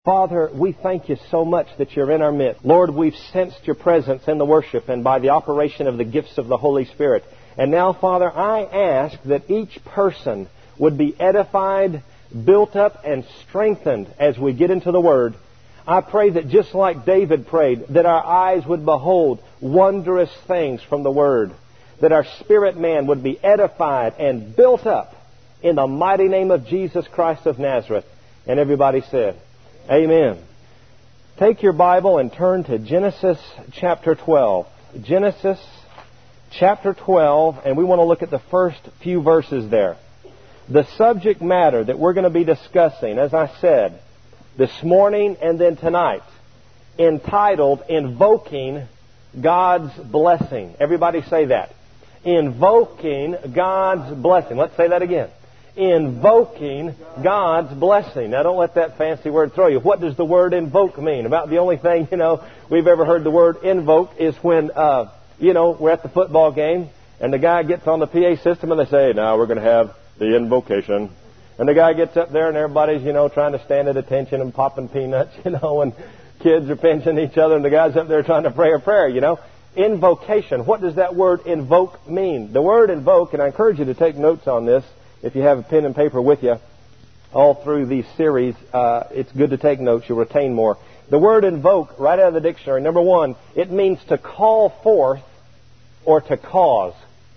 Father, we thank you so much that you're in our midst. Lord, we've sensed your presence in the worship and by the operation of the gifts of the Holy Spirit. And now, Father, I ask that each person would be edified, built up, and strengthened as we get into the Word. I pray that just like David prayed, that our eyes would behold wondrous things from the Word, that our spirit man would be edified and built up in the mighty name of Jesus Christ of Nazareth. And everybody said, Amen. Take your Bible and turn to Genesis chapter 12. Genesis chapter 12, and we want to look at the first few verses there. The subject matter that we're going to be discussing, as I said, this morning and then tonight, entitled Invoking God's Blessing. Everybody say that. Invoking God's Blessing. Let's say that again. Invoking God's blessing. Now, don't let that fancy word throw you. What does the word invoke mean? About the only thing, we've ever heard the word invoke is when, we're at the football game and the guy gets on the PA system and they say, now we're going to have the invocation. And the guy gets up there and everybody's, trying to stand at attention and popping peanuts, and kids are pinching each other and the guy's up there trying to pray a prayer, Invocation. What does that word invoke mean? The word invoke, and I encourage you to take notes on this, if you have a pen and paper with you, all through these series, it's good to take notes. You'll retain more. The word invoke, right out of the dictionary, number one, it means to call forth or to cause.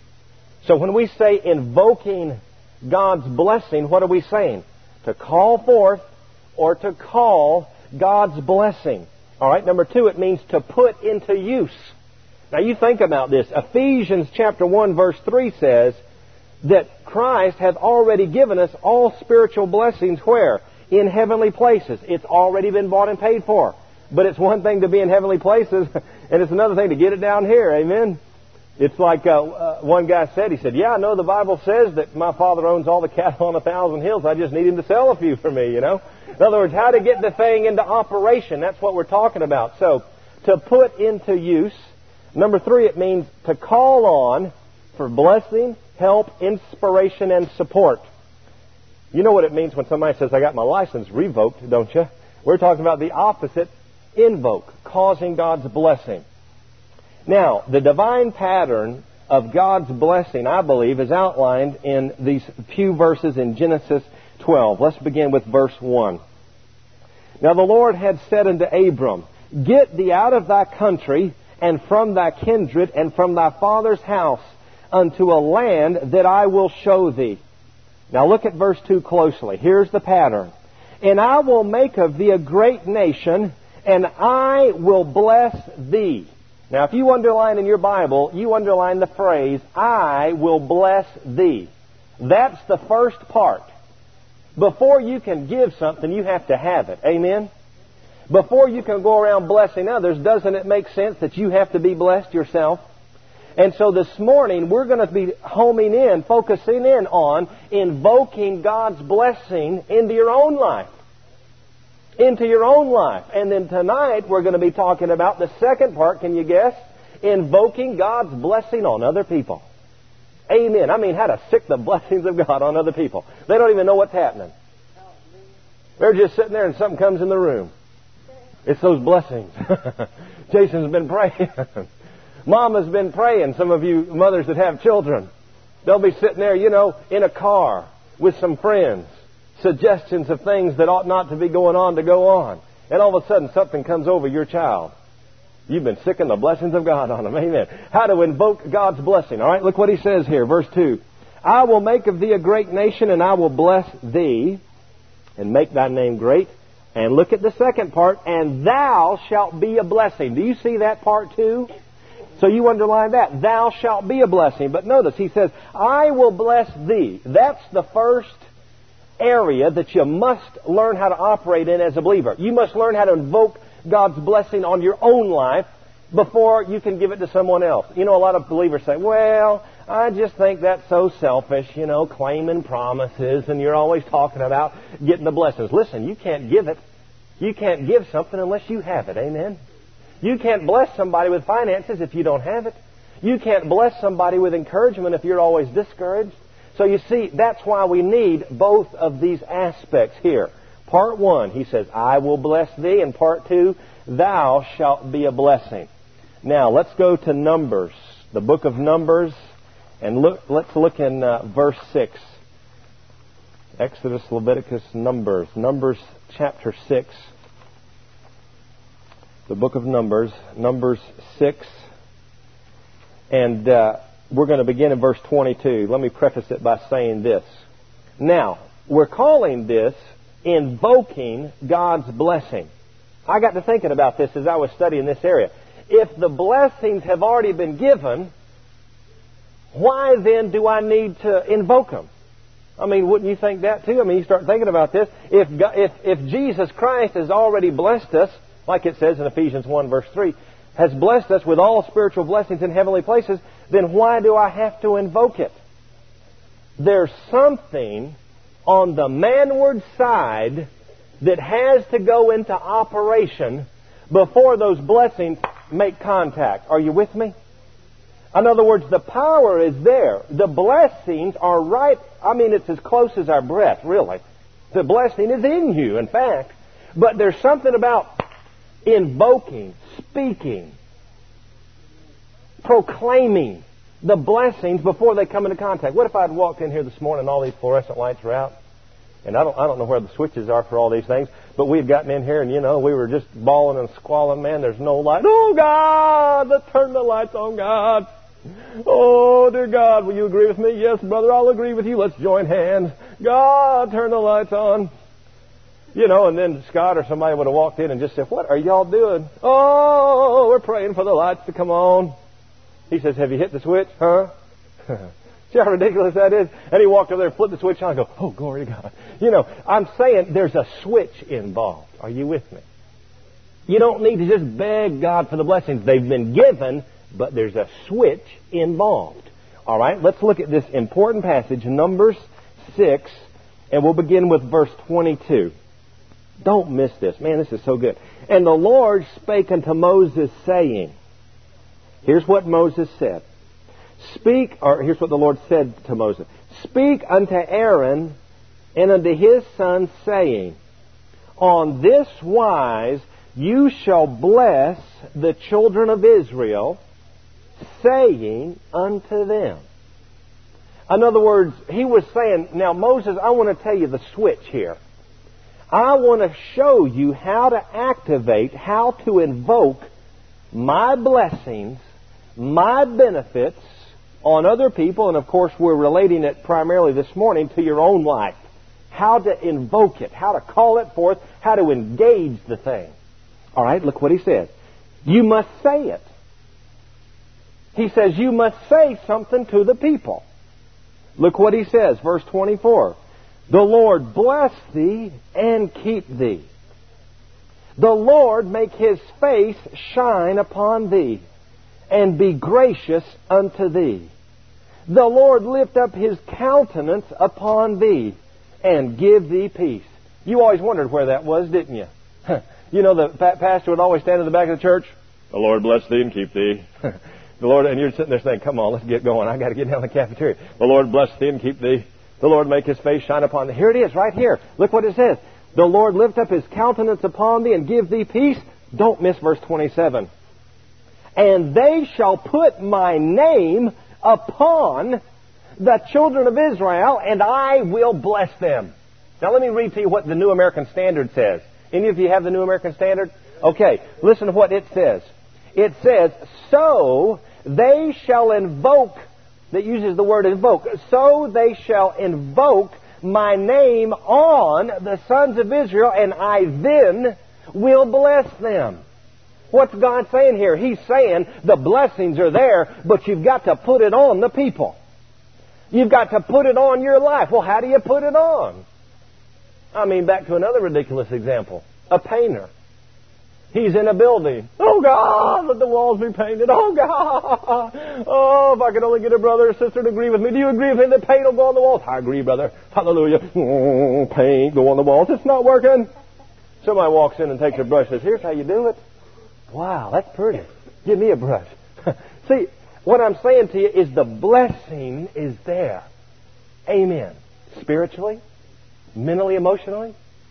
So when we say invoking God's blessing, what are we saying? To call forth or to call God's blessing. All right, number two, it means to put into use. Now you think about this. Ephesians chapter 1 verse 3 says that Christ hath already given us all spiritual blessings where? In heavenly places. It's already been bought and paid for. But it's one thing to be in heavenly places, and it's another thing to get it down here. Amen? It's like one guy said, he said, I know the Bible says that my Father owns all the cattle on 1,000 hills. I just need Him to sell a few for me, In other words, how to get the thing into operation. That's what we're talking about. So, to put into use. Number three, it means to call on for blessing, help, inspiration, and support. You know what it means when somebody says, I got my license revoked, don't you? We're talking about the opposite, invoke, causing God's blessing. Now, the divine pattern of God's blessing, I believe, is outlined in these few verses in Genesis 12. Let's begin with verse 1. Now the Lord had said unto Abram, Get thee out of thy country, and from thy kindred, and from thy father's house, unto a land that I will show thee. Now look at verse 2 closely. Here's the pattern. And I will make of thee a great nation, and I will bless thee. Now if you underline in your Bible, you underline the phrase, I will bless thee. That's the first part. Before you can give something, you have to have it. Amen? Before you can go around blessing others, doesn't it make sense that you have to be blessed yourself? And so this morning, we're going to be focusing in on invoking God's blessing into your own life. Into your own life. And then tonight, we're going to be talking about the second part, can you guess? Invoking God's blessing on other people. Amen. I mean, how to sick the blessings of God on other people. They don't even know what's happening. They're just sitting there and something comes in the room. It's those blessings. Jason's been praying. Mama's been praying. Some of you mothers that have children, they'll be sitting there, in a car with some friends. Suggestions of things that ought not to be going on to go on. And all of a sudden something comes over your child. You've been sicking the blessings of God on them. Amen. How to invoke God's blessing. All right, look what he says here. Verse 2. I will make of thee a great nation, and I will bless thee, and make thy name great. And look at the second part. And thou shalt be a blessing. Do you see that part too? So you underline that. Thou shalt be a blessing. But notice, he says, I will bless thee. That's the first area that you must learn how to operate in as a believer. You must learn how to invoke God's blessing on your own life before you can give it to someone else. A lot of believers say, well, I just think that's so selfish, claiming promises, and you're always talking about getting the blessings. Listen, you can't give it. You can't give something unless you have it. Amen? You can't bless somebody with finances if you don't have it. You can't bless somebody with encouragement if you're always discouraged. So you see, that's why we need both of these aspects here. Part 1, he says, I will bless thee. And Part 2, thou shalt be a blessing. Now, let's go to Numbers, the book of Numbers, and let's look in verse 6. Exodus, Leviticus, Numbers. Numbers chapter 6. The book of Numbers, Numbers 6. And we're going to begin in verse 22. Let me preface it by saying this. Now, we're calling this invoking God's blessing. I got to thinking about this as I was studying this area. If the blessings have already been given, why then do I need to invoke them? I mean, wouldn't you think that too? I mean, you start thinking about this. If Jesus Christ has already blessed us, like it says in Ephesians 1 verse 3, has blessed us with all spiritual blessings in heavenly places, then why do I have to invoke it? There's something on the manward side that has to go into operation before those blessings make contact. Are you with me? In other words, the power is there. The blessings are right. I mean, it's as close as our breath, really. The blessing is in you, in fact. But there's something about invoking, speaking, proclaiming the blessings before they come into contact. What if I'd walked in here this morning and all these fluorescent lights were out? And I don't know where the switches are for all these things, but we had gotten in here and, we were just bawling and squalling. Man, there's no light. Oh, God, let's turn the lights on, God. Oh, dear God, will you agree with me? Yes, brother, I'll agree with you. Let's join hands. God, turn the lights on. And then Scott or somebody would have walked in and just said, what are y'all doing? Oh, we're praying for the lights to come on. He says, have you hit the switch? Huh? See how ridiculous that is? And he walked over there and flipped the switch on and go, oh, glory to God. I'm saying there's a switch involved. Are you with me? You don't need to just beg God for the blessings. They've been given, but there's a switch involved. All right, let's look at this important passage, Numbers 6, and we'll begin with verse 22. Don't miss this. Man, this is so good. And the Lord spake unto Moses, saying, here's what Moses said. Here's what the Lord said to Moses. Speak unto Aaron and unto his sons, saying, on this wise you shall bless the children of Israel, saying unto them. In other words, he was saying, now Moses, I want to tell you the switch here. I want to show you how to activate, how to invoke my blessings, my benefits on other people, and of course we're relating it primarily this morning to your own life. How to invoke it, how to call it forth, how to engage the thing. All right, look what he says. You must say it. He says you must say something to the people. Look what he says, verse 24. The Lord bless thee and keep thee. The Lord make his face shine upon thee and be gracious unto thee. The Lord lift up his countenance upon thee and give thee peace. You always wondered where that was, didn't you? The pastor would always stand in the back of the church. The Lord bless thee and keep thee. The Lord, and you're sitting there saying, come on, let's get going. I got to get down to the cafeteria. The Lord bless thee and keep thee. The Lord make his face shine upon thee. Here it is, right here. Look what it says. The Lord lift up his countenance upon thee and give thee peace. Don't miss verse 27. And they shall put my name upon the children of Israel, and I will bless them. Now let me read to you what the New American Standard says. Any of you have the New American Standard? Okay, listen to what it says. It says, so they shall invoke, that uses the word invoke, so they shall invoke my name on the sons of Israel, and I then will bless them. What's God saying here? He's saying the blessings are there, but you've got to put it on the people. You've got to put it on your life. Well, how do you put it on? Back to another ridiculous example. A painter. He's in a building. Oh, God, let the walls be painted. Oh, God. Oh, if I could only get a brother or sister to agree with me. Do you agree with me that paint will go on the walls? I agree, brother. Hallelujah. Oh, paint, go on the walls. It's not working. Somebody walks in and takes a brush and says, here's how you do it. Wow, that's pretty. Give me a brush. See, what I'm saying to you is the blessing is there. Amen. Spiritually, mentally, emotionally.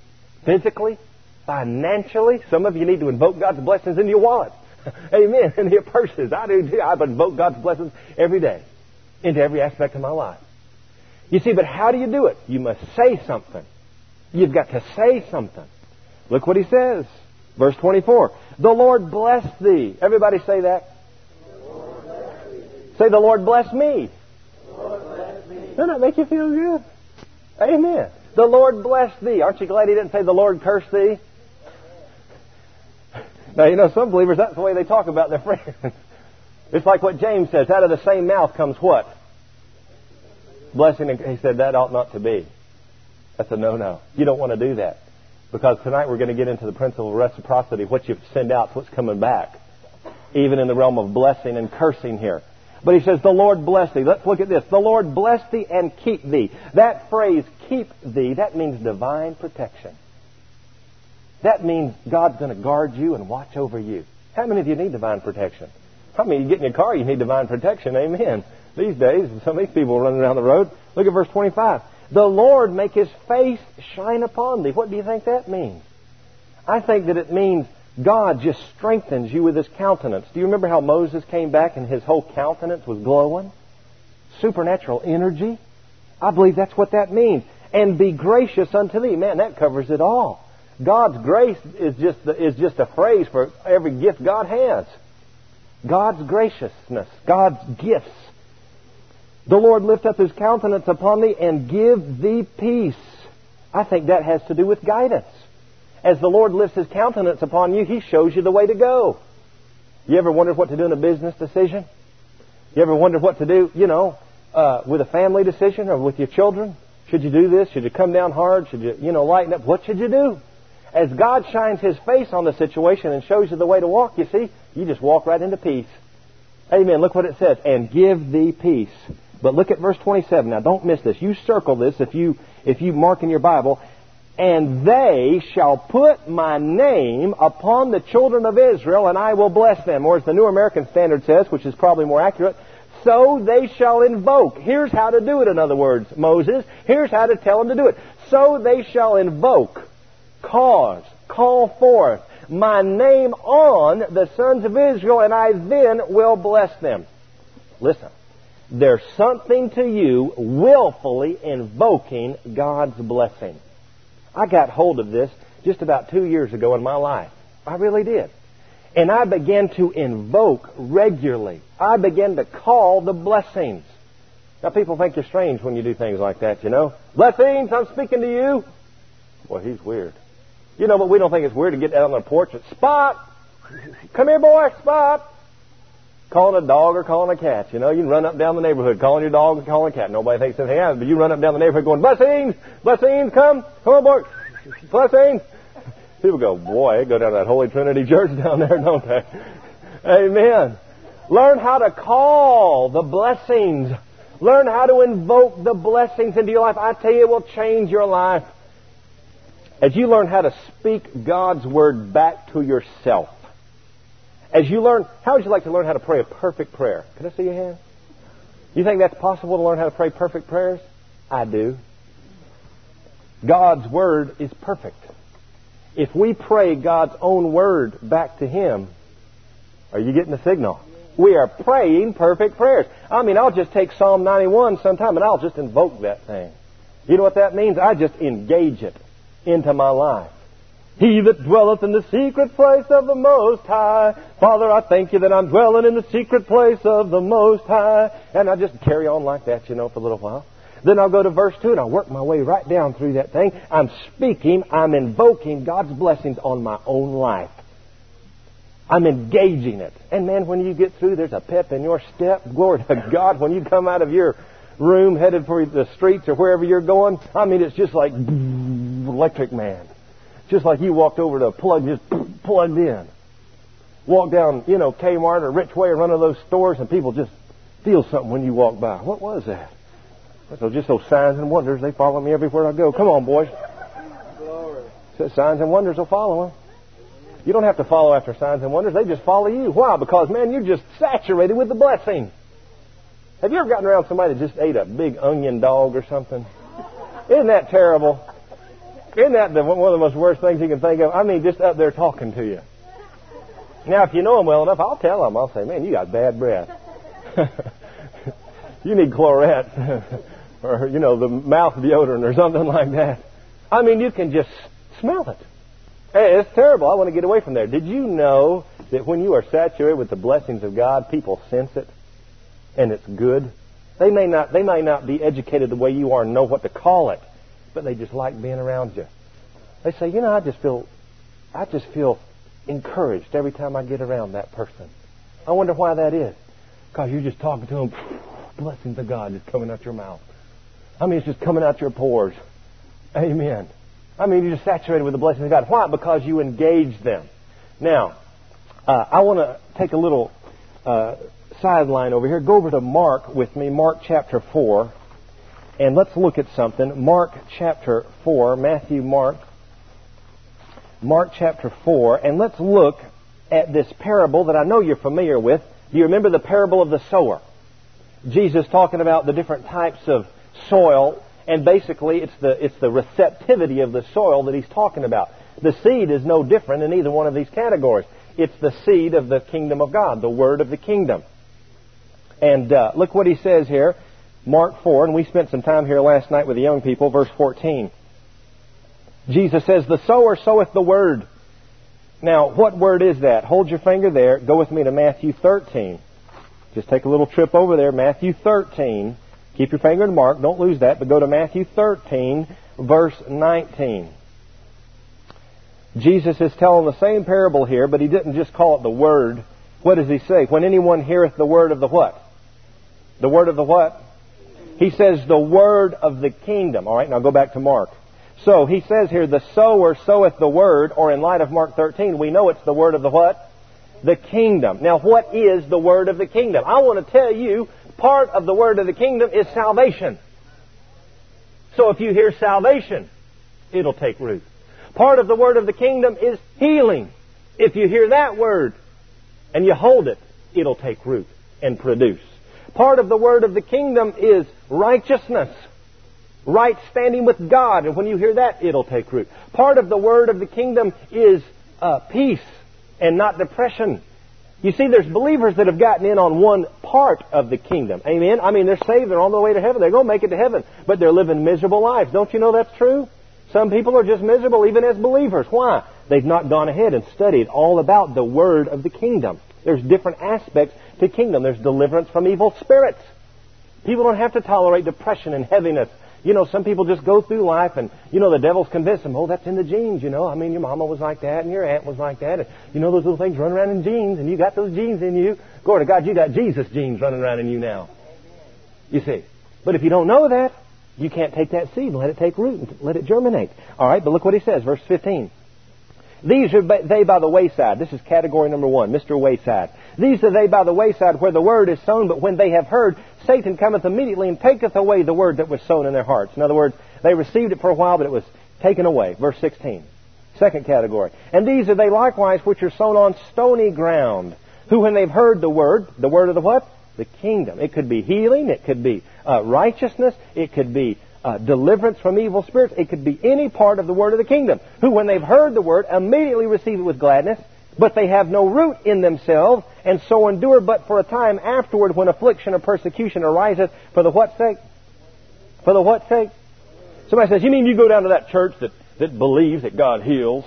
physically, financially. Some of you need to invoke God's blessings into your wallet. Amen. In your purses. I do too. I invoke God's blessings every day into every aspect of my life. You see, but how do you do it? You must say something. You've got to say something. Look what he says. Verse 24. The Lord bless thee. Everybody say that. Say, the Lord bless me. Doesn't that make you feel good? Amen. The Lord bless thee. Aren't you glad he didn't say the Lord curse thee? Now, you know, some believers, that's the way they talk about their friends. It's like what James says. Out of the same mouth comes what? Blessing. And he said that ought not to be. That's a no-no. You don't want to do that. Because tonight we're going to get into the principle of reciprocity. What you send out is what's coming back. Even in the realm of blessing and cursing here. But he says, the Lord bless thee. Let's look at this. The Lord bless thee and keep thee. That phrase, keep thee, that means divine protection. That means God's going to guard you and watch over you. How many of you need divine protection? How many of you get in your car, you need divine protection? Amen. These days, some of these people running down the road. Look at verse 25. The Lord make His face shine upon thee. What do you think that means? I think that it means God just strengthens you with His countenance. Do you remember how Moses came back and his whole countenance was glowing? Supernatural energy. I believe that's what that means. And be gracious unto thee. Man, that covers it all. God's grace is just a phrase for every gift God has. God's graciousness, God's gifts. The Lord lift up His countenance upon thee and give thee peace. I think that has to do with guidance. As the Lord lifts His countenance upon you, He shows you the way to go. You ever wondered what to do in a business decision? You ever wondered what to do, with a family decision or with your children? Should you do this? Should you come down hard? Should you, lighten up? What should you do? As God shines His face on the situation and shows you the way to walk, you see, you just walk right into peace. Amen. Look what it says. And give thee peace. But look at verse 27. Now don't miss this. You circle this if you mark in your Bible. And they shall put my name upon the children of Israel, and I will bless them. Or as the New American Standard says, which is probably more accurate, so they shall invoke. Here's how to do it, in other words, Moses. Here's how to tell them to do it. So they shall invoke, call forth my name on the sons of Israel, and I then will bless them. Listen, there's something to you willfully invoking God's blessing. I got hold of this just about 2 years ago in my life. I really did. And I began to invoke regularly. I began to call the blessings. Now, people think you're strange when you do things like that, Blessings, I'm speaking to you. Boy, he's weird. But we don't think it's weird to get out on the porch and Spot! Come here, boy, Spot! Calling a dog or calling a cat. You can run up and down the neighborhood calling your dog and calling a cat. Nobody thinks anything happens, but you run up and down the neighborhood going, Blessings! Blessings, come on, boy! Blessings! People go, boy, they go down to that Holy Trinity Church down there, don't they? Amen. Learn how to call the blessings. Learn how to invoke the blessings into your life. I tell you, it will change your life. As you learn how to speak God's Word back to yourself. As you learn, how would you like to learn how to pray a perfect prayer? Can I see your hand? You think that's possible to learn how to pray perfect prayers? I do. God's Word is perfect. If we pray God's own Word back to Him, are you getting the signal? We are praying perfect prayers. I'll just take Psalm 91 sometime and I'll just invoke that thing. You know what that means? I just engage it into my life. He that dwelleth in the secret place of the Most High. Father, I thank you that I'm dwelling in the secret place of the Most High. And I just carry on like that, for a little while. Then I'll go to verse 2 and I'll work my way right down through that thing. I'm speaking, I'm invoking God's blessings on my own life. I'm engaging it. And man, when you get through, there's a pep in your step. Glory to God. When you come out of your room headed for the streets or wherever you're going, it's just like Electric Man. Just like you walked over to a plug, just plugged in. Walk down, Kmart or Richway or one of those stores and people just feel something when you walk by. What was that? So just those signs and wonders, they follow me everywhere I go. Come on, boys. Glory. So signs and wonders will follow them. You don't have to follow after signs and wonders. They just follow you. Why? Because, man, you're just saturated with the blessing. Have you ever gotten around somebody that just ate a big onion dog or something? Isn't that terrible? Isn't that one of the most worst things you can think of? I mean, just up there talking to you. Now, if you know them well enough, I'll tell them. I'll say, man, you got bad breath. You need Clorette. Or, the mouth deodorant or something like that. I mean, you can just smell it. Hey, it's terrible. I want to get away from there. Did you know that when you are saturated with the blessings of God, people sense it? And it's good. They may not be educated the way you are and know what to call it, but they just like being around you. They say, I just feel encouraged every time I get around that person. I wonder why that is. Because you're just talking to them, blessings of God just coming out your mouth. I mean, it's just coming out your pores. Amen. I mean, you're just saturated with the blessings of God. Why? Because you engage them. Now, I want to take a little sideline over here. Go over to Mark with me, Mark chapter 4. And let's look at something. Mark chapter 4, Mark chapter 4. And let's look at this parable that I know you're familiar with. Do you remember the parable of the sower? Jesus talking about the different types of soil, and basically it's the receptivity of the soil that he's talking about. The seed is no different in either one of these categories. It's the seed of the kingdom of God, the word of the kingdom. And look what he says here, Mark 4, and we spent some time here last night with the young people, verse 14. Jesus says, the sower soweth the word. Now, what word is that? Hold your finger there. Go with me to Matthew 13. Just take a little trip over there, Matthew 13. Keep your finger in Mark. Don't lose that. But go to Matthew 13, verse 19. Jesus is telling the same parable here, but he didn't just call it the word. What does he say? When anyone heareth the word of the what? The word of the what? He says the word of the kingdom. All right, now go back to Mark. So he says here, the sower soweth the word, or in light of Mark 13, we know it's the word of the what? The kingdom. Now, what is the word of the kingdom? I want to tell you, part of the word of the kingdom is salvation. So if you hear salvation, it'll take root. Part of the word of the kingdom is healing. If you hear that word and you hold it, it'll take root and produce. Part of the word of the kingdom is righteousness. Right standing with God. And when you hear that, it'll take root. Part of the word of the kingdom is peace and not depression. You see, there's believers that have gotten in on one part of the kingdom. Amen? I mean, they're saved. They're on their way to heaven. They're going to make it to heaven. But they're living miserable lives. Don't you know that's true? Some people are just miserable even as believers. Why? They've not gone ahead and studied all about the word of the kingdom. There's different aspects to kingdom. There's deliverance from evil spirits. People don't have to tolerate depression and heaviness. Some people just go through life and, the devil's convinced them, that's in the genes, I mean, your mama was like that and your aunt was like that. And, those little things run around in genes and you got those genes in you. Glory to God, you got Jesus genes running around in you now. You see. But if you don't know that, you can't take that seed and let it take root and let it germinate. All right, but look what he says, verse 15. These are they by the wayside. This is category number 1, Mr. Wayside. These are they by the wayside where the word is sown, but when they have heard, Satan cometh immediately and taketh away the word that was sown in their hearts. In other words, they received it for a while, but it was taken away. Verse 16. Second category. And these are they likewise which are sown on stony ground, who when they've heard the word of the what? The kingdom. It could be healing. It could be righteousness. It could be deliverance from evil spirits. It could be any part of the word of the kingdom. Who, when they've heard the word, immediately receive it with gladness, but they have no root in themselves, and so endure but for a time afterward, when affliction or persecution ariseth. For the what sake? For the what sake? Somebody says, you mean you go down to that church that believes that God heals?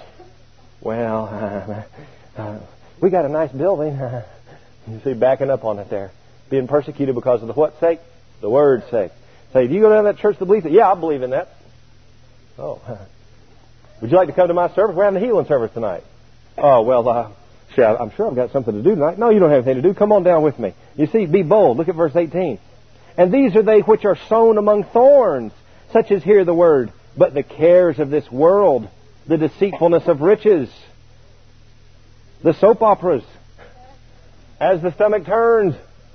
Well, we got a nice building. You see, backing up on it there. Being persecuted because of the what sake? The word's sake. Say, do you go down to that church that believes it? Yeah, I believe in that. Oh. Would you like to come to my service? We're having a healing service tonight. Oh, well, I'm sure I've got something to do tonight. No, you don't have anything to do. Come on down with me. You see, be bold. Look at verse 18. And these are they which are sown among thorns, such as hear the word, but the cares of this world, the deceitfulness of riches, the soap operas, as the stomach turns,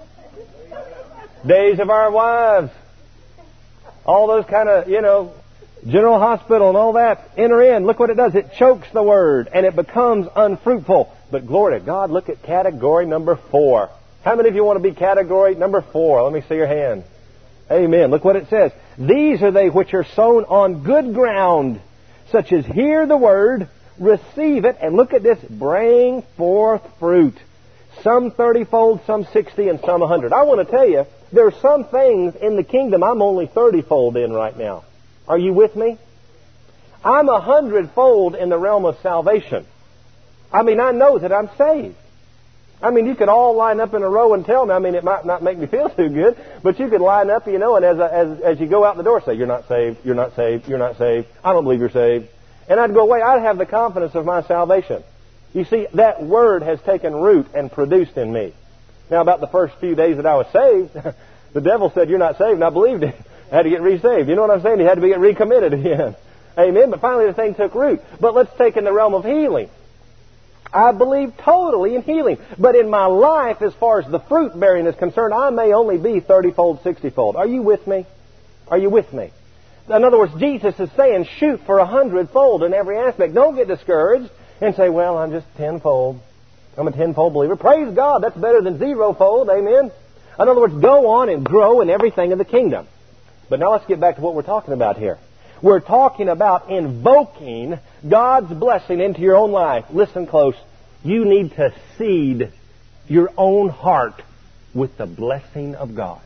days of our wives, all those kind of, General Hospital and all that, enter in. Look what it does. It chokes the word and it becomes unfruitful. But glory to God, look at category number 4. How many of you want to be category number 4? Let me see your hand. Amen. Look what it says. These are they which are sown on good ground, such as hear the word, receive it, and look at this, bring forth fruit. Some 30-fold, some 60, and some 100. I want to tell you, there are some things in the kingdom I'm only 30-fold in right now. Are you with me? I'm 100-fold in the realm of salvation. I mean, I know that I'm saved. I mean, you could all line up in a row and tell me. I mean, it might not make me feel too good, but you could line up, and as you go out the door, say, you're not saved, you're not saved, you're not saved, I don't believe you're saved. And I'd go away. I'd have the confidence of my salvation. You see, that word has taken root and produced in me. Now, about the first few days that I was saved, the devil said, you're not saved, and I believed it. I had to get resaved. You know what I'm saying? He had to get recommitted again. Amen. But finally the thing took root. But let's take in the realm of healing. I believe totally in healing. But in my life, as far as the fruit bearing is concerned, I may only be 30-fold, 60-fold. Are you with me? Are you with me? In other words, Jesus is saying, shoot for 100-fold in every aspect. Don't get discouraged and say, well, I'm just 10-fold. I'm a 10-fold believer. Praise God. That's better than 0-fold. Amen. In other words, go on and grow in everything of the kingdom. But now let's get back to what we're talking about here. We're talking about invoking God's blessing into your own life. Listen close. You need to seed your own heart with the blessing of God.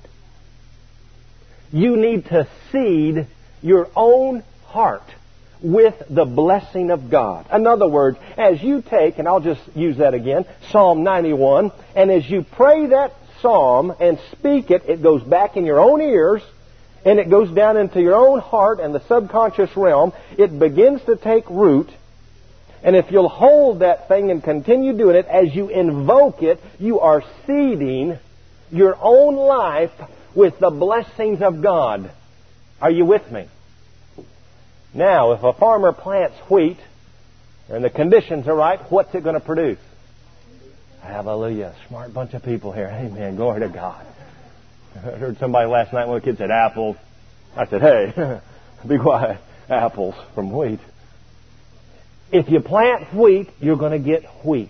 You need to seed your own heart with the blessing of God. In other words, as you take, and I'll just use that again, Psalm 91, and as you pray that psalm and speak it, it goes back in your own ears, and it goes down into your own heart and the subconscious realm. It begins to take root. And if you'll hold that thing and continue doing it, as you invoke it, you are seeding your own life with the blessings of God. Are you with me? Now, if a farmer plants wheat and the conditions are right, what's it going to produce? Hallelujah. Smart bunch of people here. Amen. Glory to God. I heard somebody last night when a kid said apples. I said, hey, be quiet. Apples from wheat. If you plant wheat, you're going to get wheat.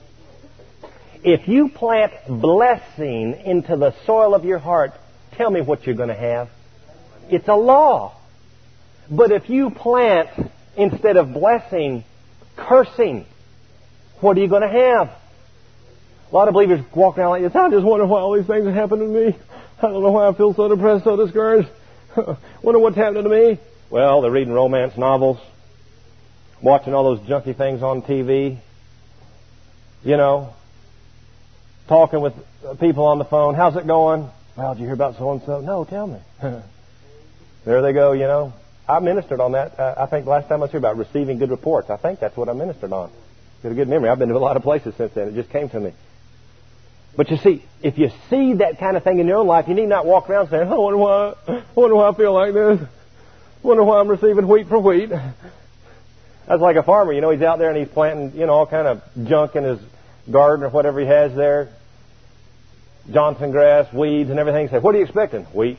If you plant blessing into the soil of your heart, tell me what you're going to have. It's a law. But if you plant, instead of blessing, cursing, what are you going to have? A lot of believers walk around like this. I just wonder why all these things are happening to me. I don't know why I feel so depressed, so discouraged. Wonder what's happening to me. Well, they're reading romance novels, watching all those junky things on TV, you know, talking with people on the phone. How's it going? Well, did you hear about so-and-so? No, tell me. There they go, you know. I ministered on that. I think last time I was here about receiving good reports. I think that's what I ministered on. Got a good memory. I've been to a lot of places since then. It just came to me. But you see, if you see that kind of thing in your own life, you need not walk around saying, I wonder why I feel like this. I wonder why I'm receiving wheat for wheat. That's like a farmer, you know, he's out there and he's planting, you know, all kind of junk in his garden or whatever he has there. Johnson grass, weeds and everything. He said, what are you expecting? Wheat.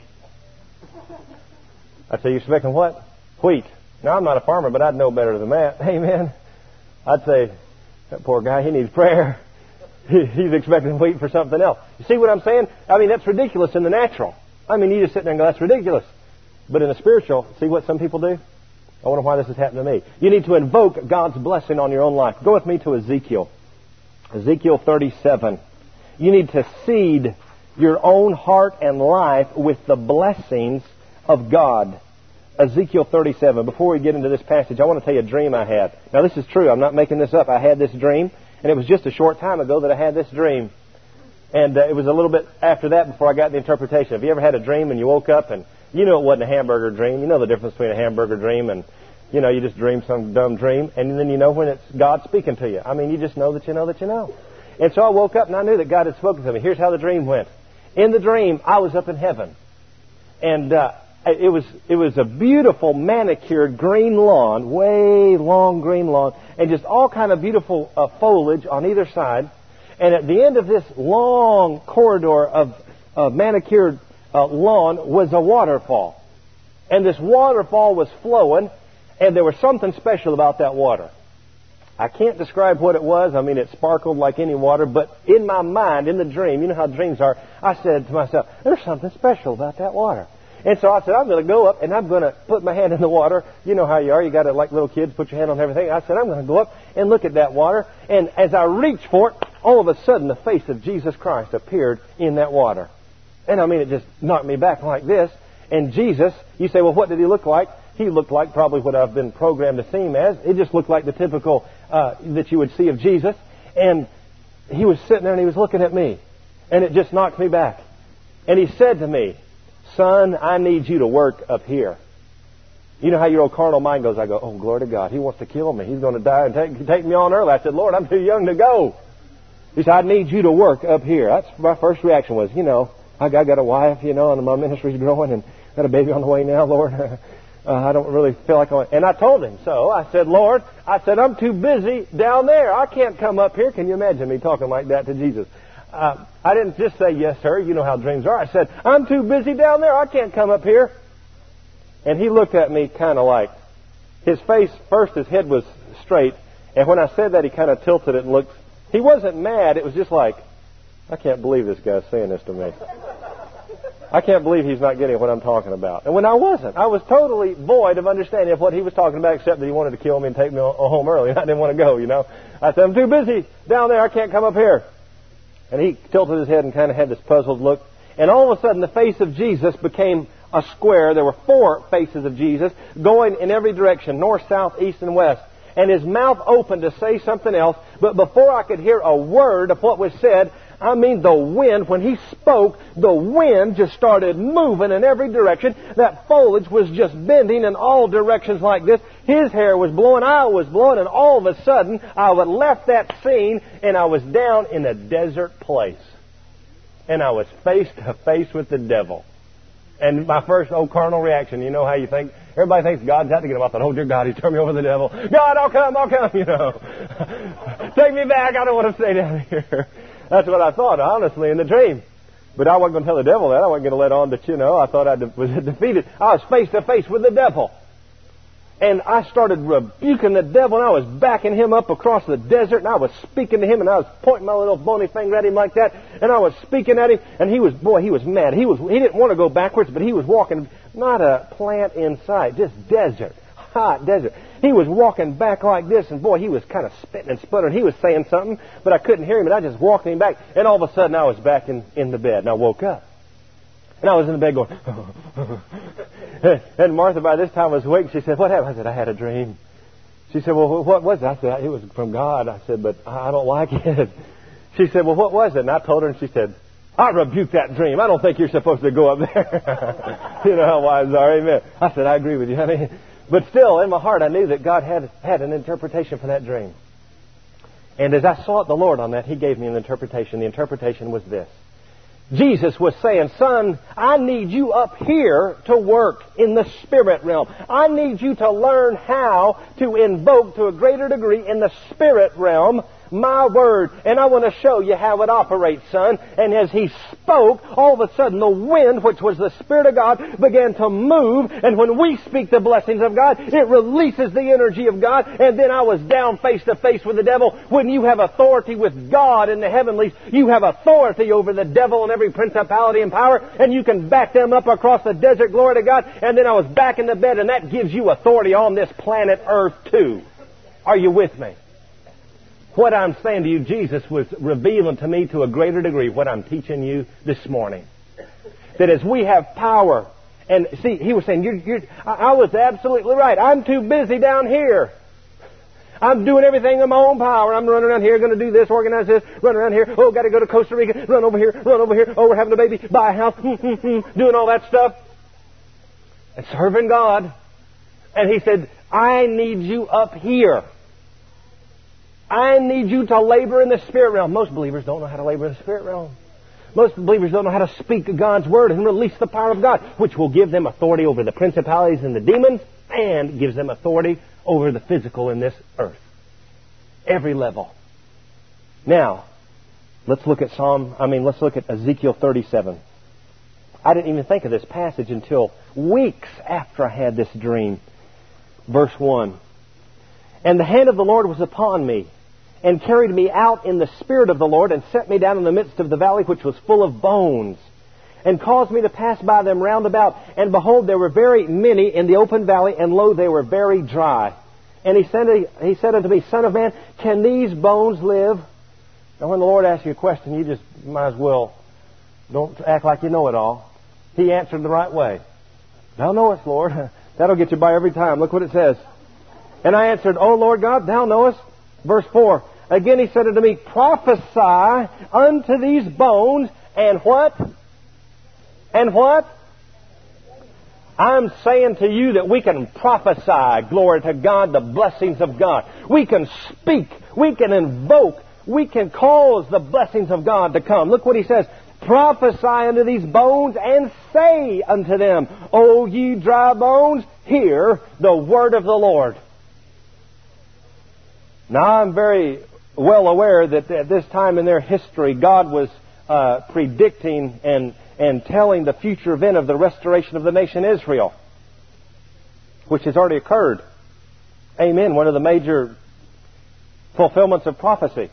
I'd say, you expecting what? Wheat. Now, I'm not a farmer, but I'd know better than that. Amen. I'd say, that poor guy, he needs prayer. He's expecting wheat for something else. You see what I'm saying? I mean, that's ridiculous in the natural. I mean, you just sit there and go, that's ridiculous. But in the spiritual, see what some people do? I wonder why this has happened to me. You need to invoke God's blessing on your own life. Go with me to Ezekiel. Ezekiel 37. You need to seed your own heart and life with the blessings of God. Ezekiel 37. Before we get into this passage, I want to tell you a dream I had. Now, this is true. I'm not making this up. I had this dream, and it was just a short time ago that I had this dream. And it was a little bit after that before I got the interpretation. Have you ever had a dream and you woke up and you know it wasn't a hamburger dream? You know the difference between a hamburger dream and, you know, you just dream some dumb dream. And then you know when it's God speaking to you. I mean, you just know that you know that you know. And so I woke up and I knew that God had spoken to me. Here's how the dream went. In the dream, I was up in heaven. And it was a beautiful manicured green lawn, way long green lawn, and just all kind of beautiful foliage on either side. And at the end of this long corridor of manicured lawn was a waterfall. And this waterfall was flowing, and there was something special about that water. I can't describe what it was. I mean, it sparkled like any water, but in my mind, in the dream, you know how dreams are, I said to myself, there's something special about that water. And so I said, I'm going to go up and I'm going to put my hand in the water. You know how you are. You got to, like little kids, put your hand on everything. I said, I'm going to go up and look at that water. And as I reached for it, all of a sudden the face of Jesus Christ appeared in that water. And I mean, it just knocked me back like this. And Jesus, you say, well, what did he look like? He looked like probably what I've been programmed to see him as. It just looked like the typical that you would see of Jesus. And he was sitting there and he was looking at me. And it just knocked me back. And he said to me, son, I need you to work up here. You know how your old carnal mind goes. I go, oh, glory to God. He wants to kill me. He's going to die and take me on early. I said, Lord, I'm too young to go. He said, I need you to work up here. That's my first reaction was, I got a wife, and my ministry's growing and got a baby on the way now, Lord. I don't really feel like I want. And I told him so. I said, Lord, I'm too busy down there. I can't come up here. Can you imagine me talking like that to Jesus? I didn't just say, yes, sir. You know how dreams are. I said, I'm too busy down there. I can't come up here. And he looked at me kind of like, his face, first his head was straight. And when I said that, he kind of tilted it and looked. He wasn't mad. It was just like, I can't believe this guy's saying this to me. I can't believe he's not getting what I'm talking about. And when I wasn't, I was totally void of understanding of what he was talking about, except that he wanted to kill me and take me home early. And I didn't want to go, I said, I'm too busy down there. I can't come up here. And he tilted his head and kind of had this puzzled look. And all of a sudden, the face of Jesus became a square. There were 4 faces of Jesus going in every direction, north, south, east, and west. And his mouth opened to say something else. But before I could hear a word of what was said, the wind, when he spoke, the wind just started moving in every direction. That foliage was just bending in all directions like this. His hair was blowing, I was blowing, and all of a sudden, I had left that scene, and I was down in a desert place. And I was face to face with the devil. And my first old carnal reaction, you know how you think? Everybody thinks God's out to get him. I thought, oh, dear God, he's turned me over to the devil. God, I'll come. Take me back. I don't want to stay down here. That's what I thought, honestly, in the dream. But I wasn't going to tell the devil that. I wasn't going to let on that, I thought I was defeated. I was face to face with the devil. And I started rebuking the devil, and I was backing him up across the desert, and I was speaking to him, and I was pointing my little bony finger at him like that, and I was speaking at him, and he was mad. He didn't want to go backwards, but he was walking, not a plant in sight, just desert, hot desert. He was walking back like this, and he was kind of spitting and sputtering. He was saying something, but I couldn't hear him, and I just walked him back, and all of a sudden I was back in the bed, and I woke up. And I was in the bed going, and Martha by this time was awake. She said, what happened? I said, I had a dream. She said, well, what was it? I said, it was from God. I said, but I don't like it. She said, well, what was it? And I told her, and she said, I rebuke that dream. I don't think you're supposed to go up there. You know how wives are, amen. I said, I agree with you, honey. But still, in my heart, I knew that God had an interpretation for that dream. And as I sought the Lord on that, He gave me an interpretation. The interpretation was this. Jesus was saying, son, I need you up here to work in the spirit realm. I need you to learn how to invoke to a greater degree in the spirit realm my word. And I want to show you how it operates, son. And as he spoke, all of a sudden the wind, which was the Spirit of God, began to move. And when we speak the blessings of God, it releases the energy of God. And then I was down face to face with the devil. When you have authority with God in the heavenlies, you have authority over the devil and every principality and power. And you can back them up across the desert, glory to God. And then I was back in the bed, and that gives you authority on this planet Earth too. Are you with me? What I'm saying to you, Jesus was revealing to me to a greater degree what I'm teaching you this morning. That as we have power, and see, he was saying, I was absolutely right. I'm too busy down here. I'm doing everything in my own power. I'm running around here, going to do this, organize this, run around here. Oh, got to go to Costa Rica, run over here. Oh, we're having a baby, buy a house, doing all that stuff. And serving God. And he said, I need you up here. I need you to labor in the spirit realm. Most believers don't know how to labor in the spirit realm. Most believers don't know how to speak God's word and release the power of God, which will give them authority over the principalities and the demons, and gives them authority over the physical in this earth. Every level. Now, let's look at Ezekiel 37. I didn't even think of this passage until weeks after I had this dream. Verse 1. And the hand of the Lord was upon me, and carried me out in the spirit of the Lord, and set me down in the midst of the valley, which was full of bones. and caused me to pass by them round about. And behold, there were very many in the open valley, and lo, they were very dry. And he said unto me, Son of man, can these bones live? Now when the Lord asks you a question, you just might as well don't act like you know it all. He answered the right way. Thou knowest, Lord. That'll get you by every time. Look what it says. And I answered, O Lord God, Thou knowest. Verse 4. Again he said unto me, Prophesy unto these bones, and what? And what? I'm saying to you that we can prophesy, glory to God, the blessings of God. We can speak. We can invoke. We can cause the blessings of God to come. Look what he says. Prophesy unto these bones and say unto them, O ye dry bones, hear the word of the Lord. Now I'm very well aware that at this time in their history, God was predicting and telling the future event of the restoration of the nation Israel, which has already occurred. Amen. One of the major fulfillments of prophecy.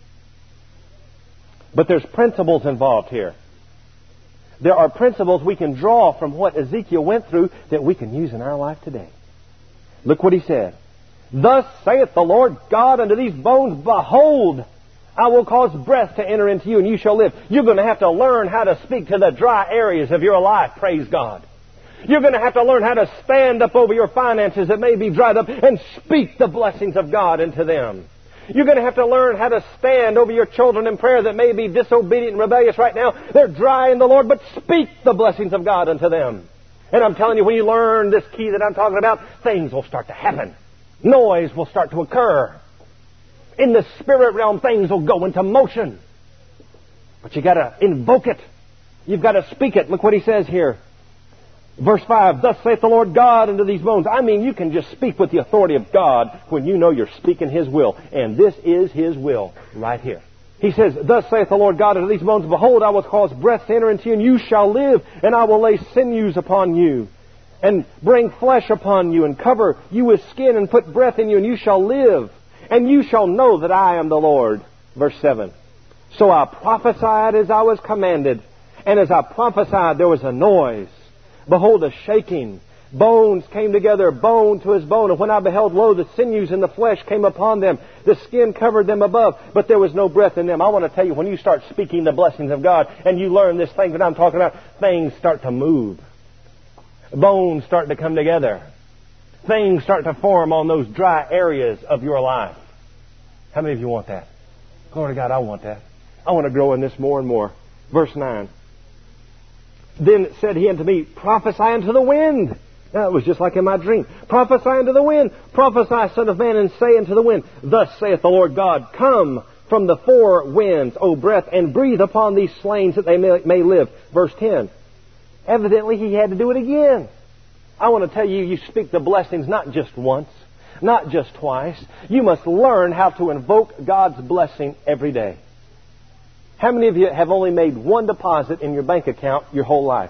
But there's principles involved here. There are principles we can draw from what Ezekiel went through that we can use in our life today. Look what he said. Thus saith the Lord God unto these bones, Behold, I will cause breath to enter into you, and you shall live. You're going to have to learn how to speak to the dry areas of your life, praise God. You're going to have to learn how to stand up over your finances that may be dried up and speak the blessings of God into them. You're going to have to learn how to stand over your children in prayer that may be disobedient and rebellious right now. They're dry in the Lord, but speak the blessings of God unto them. And I'm telling you, when you learn this key that I'm talking about, things will start to happen. Noise will start to occur. In the spirit realm, things will go into motion. But you got to invoke it. You've got to speak it. Look what he says here. Verse 5, Thus saith the Lord God unto these bones. I mean, you can just speak with the authority of God when you know you're speaking His will. And this is His will right here. He says, Thus saith the Lord God unto these bones, Behold, I will cause breath to enter into you, and you shall live, and I will lay sinews upon you, and bring flesh upon you, and cover you with skin, and put breath in you, and you shall live. And you shall know that I am the Lord. Verse 7. So I prophesied as I was commanded, and as I prophesied there was a noise. Behold, a shaking. Bones came together, bone to his bone. And when I beheld, lo, the sinews and the flesh came upon them. The skin covered them above, but there was no breath in them. I want to tell you, when you start speaking the blessings of God, and you learn this thing that I'm talking about, things start to move. Bones start to come together. Things start to form on those dry areas of your life. How many of you want that? Glory to God, I want that. I want to grow in this more and more. Verse 9. Then said he unto me, Prophesy unto the wind. Now, it was just like in my dream. Prophesy unto the wind. Prophesy, Son of man, and say unto the wind, Thus saith the Lord God, Come from the four winds, O breath, and breathe upon these slain that they may live. Verse 10. Evidently, he had to do it again. I want to tell you, you speak the blessings not just once, not just twice. You must learn how to invoke God's blessing every day. How many of you have only made one deposit in your bank account your whole life?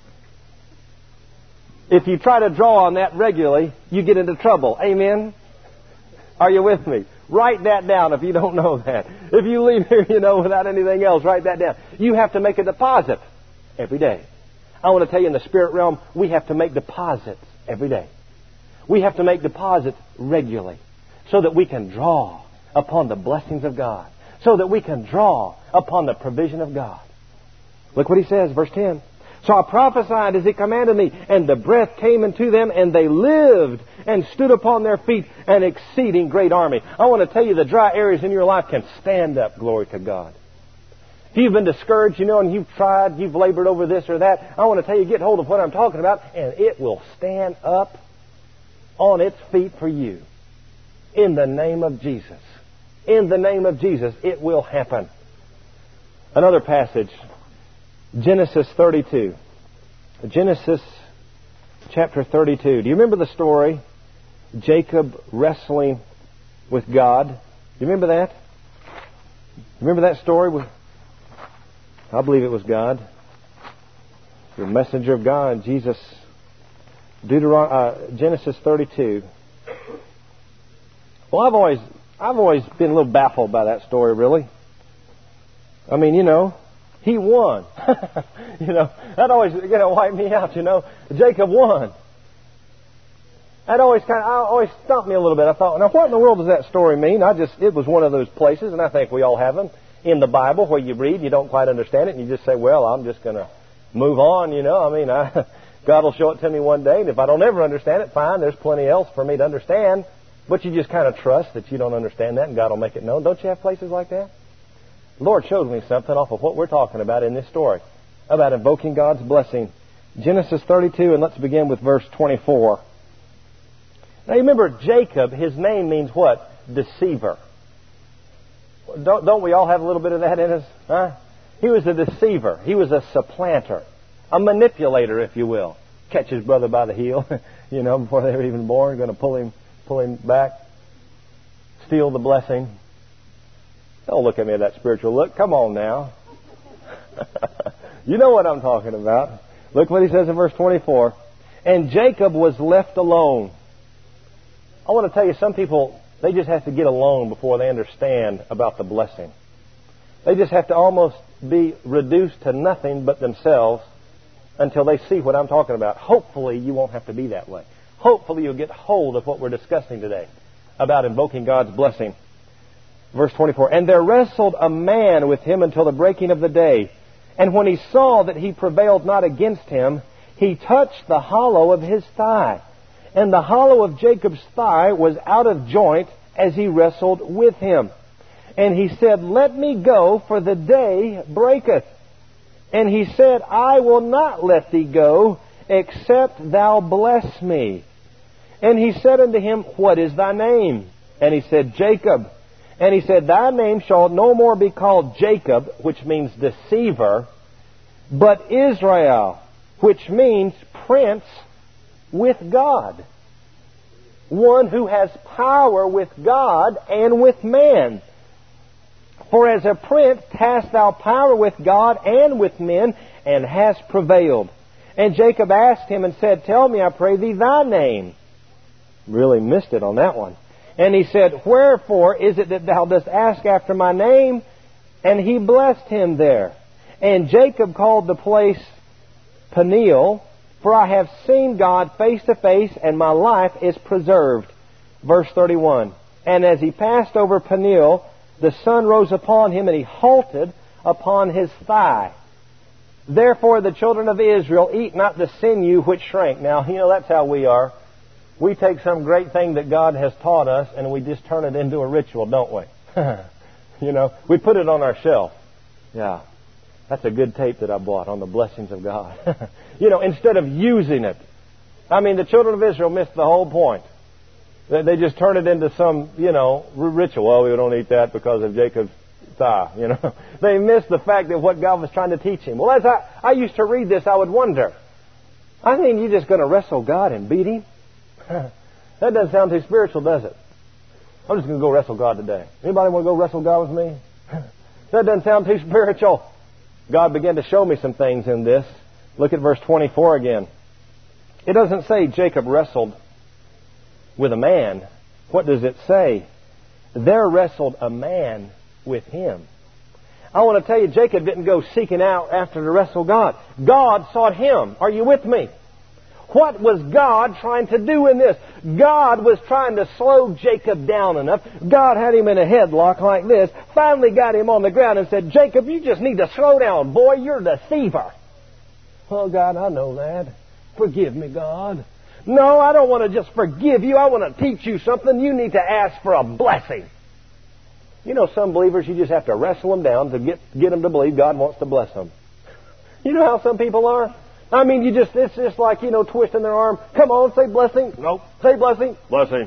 If you try to draw on that regularly, you get into trouble. Amen? Are you with me? Write that down if you don't know that. If you leave here, without anything else, write that down. You have to make a deposit every day. I want to tell you, in the spirit realm, we have to make deposits every day. We have to make deposits regularly so that we can draw upon the blessings of God, so that we can draw upon the provision of God. Look what he says, verse 10. So I prophesied as he commanded me, and the breath came into them, and they lived and stood upon their feet, an exceeding great army. I want to tell you, the dry areas in your life can stand up, glory to God. If you've been discouraged, and you've tried, you've labored over this or that, I want to tell you, get hold of what I'm talking about, and it will stand up on its feet for you. In the name of Jesus. In the name of Jesus, it will happen. Another passage, Genesis 32. Genesis chapter 32. Do you remember the story? Jacob wrestling with God. Do you remember that? Remember that story? I believe it was God. The messenger of God, Jesus. Genesis 32. Well, I've always been a little baffled by that story, really. I mean, He won. That always, wiped me out, Jacob won. That always stumped me a little bit. I thought, now what in the world does that story mean? It was one of those places, and I think we all have them, in the Bible where you read, you don't quite understand it, and you just say, well, I'm just going to move on, God will show it to me one day, and if I don't ever understand it, fine, there's plenty else for me to understand. But you just kind of trust that you don't understand that, and God will make it known. Don't you have places like that? The Lord showed me something off of what we're talking about in this story, about invoking God's blessing. Genesis 32, and let's begin with verse 24. Now, you remember Jacob, his name means what? Deceiver. Don't we all have a little bit of that in us? Huh? He was a deceiver. He was a supplanter. A manipulator, if you will. Catch his brother by the heel, before they were even born, going to pull him back, steal the blessing. Don't look at me with that spiritual look. Come on now. You know what I'm talking about. Look what he says in verse 24. And Jacob was left alone. I want to tell you, some people, they just have to get alone before they understand about the blessing. They just have to almost be reduced to nothing but themselves until they see what I'm talking about. Hopefully you won't have to be that way. Hopefully you'll get hold of what we're discussing today about invoking God's blessing. Verse 24, and there wrestled a man with him until the breaking of the day. And when he saw that he prevailed not against him, he touched the hollow of his thigh. And the hollow of Jacob's thigh was out of joint as he wrestled with him. And he said, let me go, for the day breaketh. And he said, I will not let thee go, except thou bless me. And he said unto him, what is thy name? And he said, Jacob. And he said, thy name shall no more be called Jacob, which means deceiver, but Israel, which means prince with God. One who has power with God and with man. For as a prince hast thou power with God and with men, and hast prevailed. And Jacob asked him and said, tell me, I pray thee, thy name. Really missed it on that one. And he said, wherefore is it that thou dost ask after my name? And he blessed him there. And Jacob called the place Peniel, for I have seen God face to face, and my life is preserved. Verse 31. And as he passed over Peniel, the sun rose upon him, and he halted upon his thigh. Therefore the children of Israel eat not the sinew which shrank. Now, that's how we are. We take some great thing that God has taught us, and we just turn it into a ritual, don't we? We put it on our shelf. Yeah. That's a good tape that I bought on the blessings of God. Instead of using it. The children of Israel missed the whole point. They just turn it into some, ritual. Well, we don't eat that because of Jacob's thigh, They missed the fact that what God was trying to teach him. Well, as I used to read this, I would wonder, you're just going to wrestle God and beat him? That doesn't sound too spiritual, does it? I'm just going to go wrestle God today. Anybody want to go wrestle God with me? That doesn't sound too spiritual. God began to show me some things in this. Look at verse 24 again. It doesn't say Jacob wrestled with a man. What does it say? There wrestled a man with him. I want to tell you, Jacob didn't go seeking out after to wrestle God. God sought him. Are you with me? What was God trying to do in this? God was trying to slow Jacob down enough. God had him in a headlock like this. Finally got him on the ground and said, Jacob, you just need to slow down, boy. You're a deceiver. Oh, God, I know that. Forgive me, God. No, I don't want to just forgive you. I want to teach you something. You need to ask for a blessing. Some believers, you just have to wrestle them down to get them to believe God wants to bless them. You know how some people are? It's just like, twisting their arm. Come on, say blessing. Nope. Say blessing. Blessing.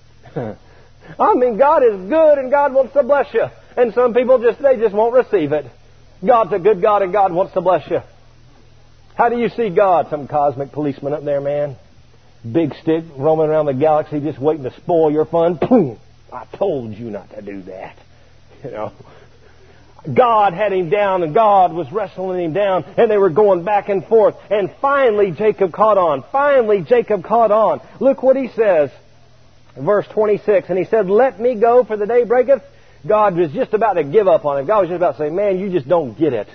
God is good and God wants to bless you. And some people they just won't receive it. God's a good God and God wants to bless you. How do you see God? Some cosmic policeman up there, man. Big stick roaming around the galaxy just waiting to spoil your fun. Boom. I told you not to do that. God had him down, and God was wrestling him down, and they were going back and forth. And finally, Jacob caught on. Look what he says. Verse 26, and he said, let me go, for the day breaketh. God was just about to give up on him. God was just about to say, man, you just don't get it.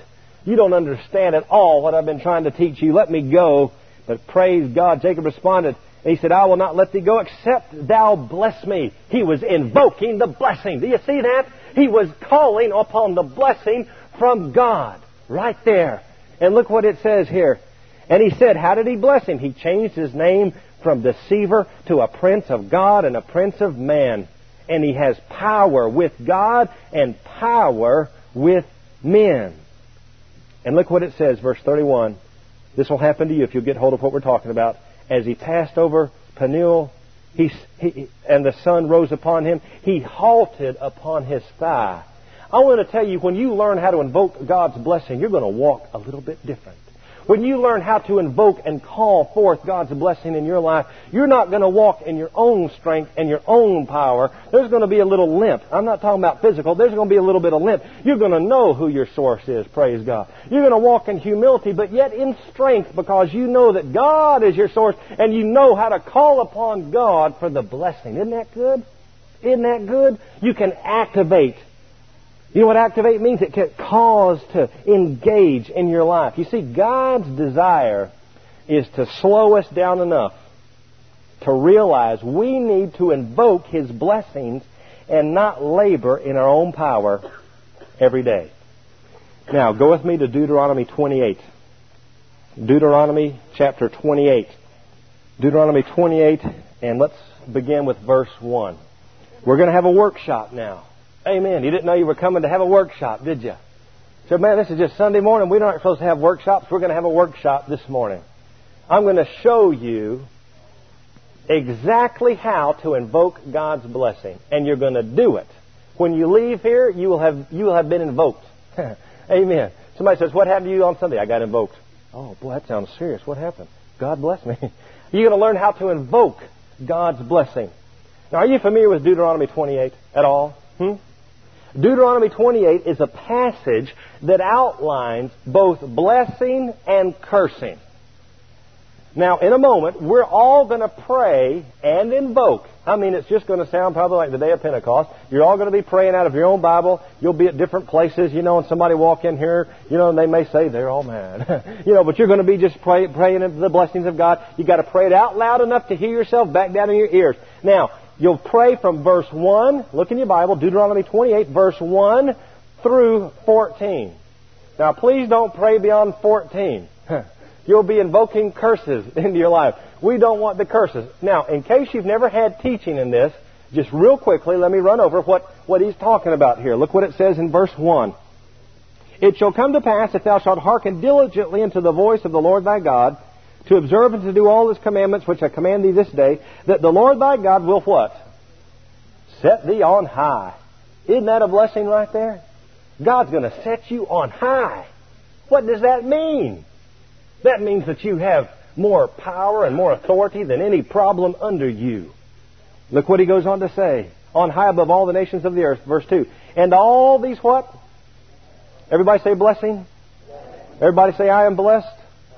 You don't understand at all what I've been trying to teach you. Let me go. But praise God, Jacob responded. He said, I will not let thee go except thou bless me. He was invoking the blessing. Do you see that? He was calling upon the blessing from God right there. And look what it says here. And he said, how did he bless him? He changed his name from deceiver to a prince of God and a prince of man. And he has power with God and power with men. And look what it says, verse 31. This will happen to you if you'll get hold of what we're talking about. As he passed over Peniel, and the sun rose upon him, he halted upon his thigh. I want to tell you, when you learn how to invoke God's blessing, you're going to walk a little bit different. When you learn how to invoke and call forth God's blessing in your life, you're not going to walk in your own strength and your own power. There's going to be a little limp. I'm not talking about physical. There's going to be a little bit of limp. You're going to know who your source is, praise God. You're going to walk in humility, but yet in strength, because you know that God is your source and you know how to call upon God for the blessing. Isn't that good? Isn't that good? You can activate. You know what activate means? It can cause to engage in your life. You see, God's desire is to slow us down enough to realize we need to invoke His blessings and not labor in our own power every day. Now, go with me to Deuteronomy 28. Deuteronomy chapter 28. Deuteronomy 28, and let's begin with verse 1. We're going to have a workshop now. Amen. You didn't know you were coming to have a workshop, did you? So, man, this is just Sunday morning. We aren't supposed to have workshops. We're going to have a workshop this morning. I'm going to show you exactly how to invoke God's blessing. And you're going to do it. When you leave here, you will have been invoked. Amen. Somebody says, what happened to you on Sunday? I got invoked. Oh, boy, that sounds serious. What happened? God bless me. You're going to learn how to invoke God's blessing. Now, are you familiar with Deuteronomy 28 at all? Deuteronomy 28 is a passage that outlines both blessing and cursing. Now, in a moment, we're all going to pray and invoke. I mean, it's just going to sound probably like the day of Pentecost. You're all going to be praying out of your own Bible. You'll be at different places, and somebody walk in here, and they may say they're all mad. But you're going to be just praying into the blessings of God. You've got to pray it out loud enough to hear yourself back down in your ears. Now, you'll pray from verse 1. Look in your Bible, Deuteronomy 28, verse 1 through 14. Now, please don't pray beyond 14. You'll be invoking curses into your life. We don't want the curses. Now, in case you've never had teaching in this, just real quickly, let me run over what he's talking about here. Look what it says in verse 1. It shall come to pass, if thou shalt hearken diligently unto the voice of the Lord thy God, to observe and to do all His commandments which I command thee this day, that the Lord thy God will what? Set thee on high. Isn't that a blessing right there? God's going to set you on high. What does that mean? That means that you have more power and more authority than any problem under you. Look what he goes on to say. On high above all the nations of the earth. Verse 2. And all these what? Everybody say blessing. Everybody say I am blessed.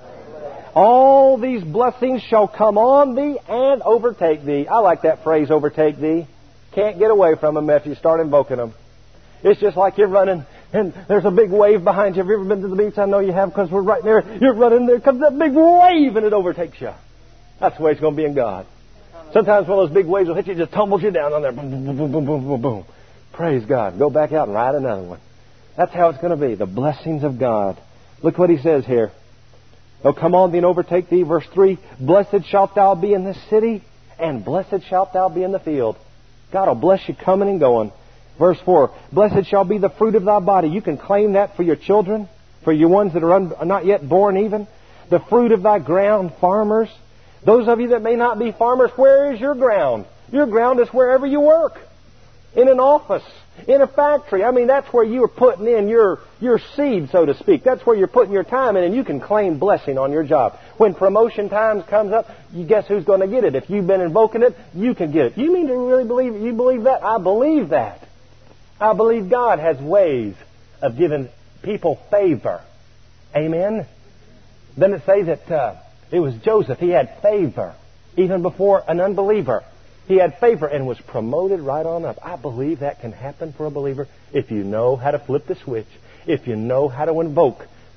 All these blessings shall come on thee and overtake thee. I like that phrase, overtake thee. Can't get away from them if you start invoking them. It's just like you're running and there's a big wave behind you. Have you ever been to the beach? I know you have, because we're right there. You're running, there comes that big wave and it overtakes you. That's the way it's going to be in God. Sometimes one of those big waves will hit you, just tumbles you down on there. Boom, boom, boom, boom, boom, boom, boom, boom. Praise God. Go back out and ride another one. That's how it's going to be. The blessings of God. Look what he says here. Oh, come on thee and overtake thee. Verse 3. Blessed shalt thou be in the city, and blessed shalt thou be in the field. God will bless you coming and going. Verse 4. Blessed shall be the fruit of thy body. You can claim that for your children, for your ones that are not yet born even. The fruit of thy ground, farmers. Those of you that may not be farmers, where is your ground? Your ground is wherever you work. In an office, in a factory. I mean, that's where you are putting in your seed, so to speak. That's where you're putting your time in, and you can claim blessing on your job. When promotion times comes up, you guess who's going to get it? If you've been invoking it, you can get it. You mean to really believe it? You believe that? I believe that. I believe God has ways of giving people favor. Amen? Then it says that it was Joseph. He had favor even before an unbeliever. He had favor and was promoted right on up. I believe that can happen for a believer if you know how to flip the switch, if you know how to invoke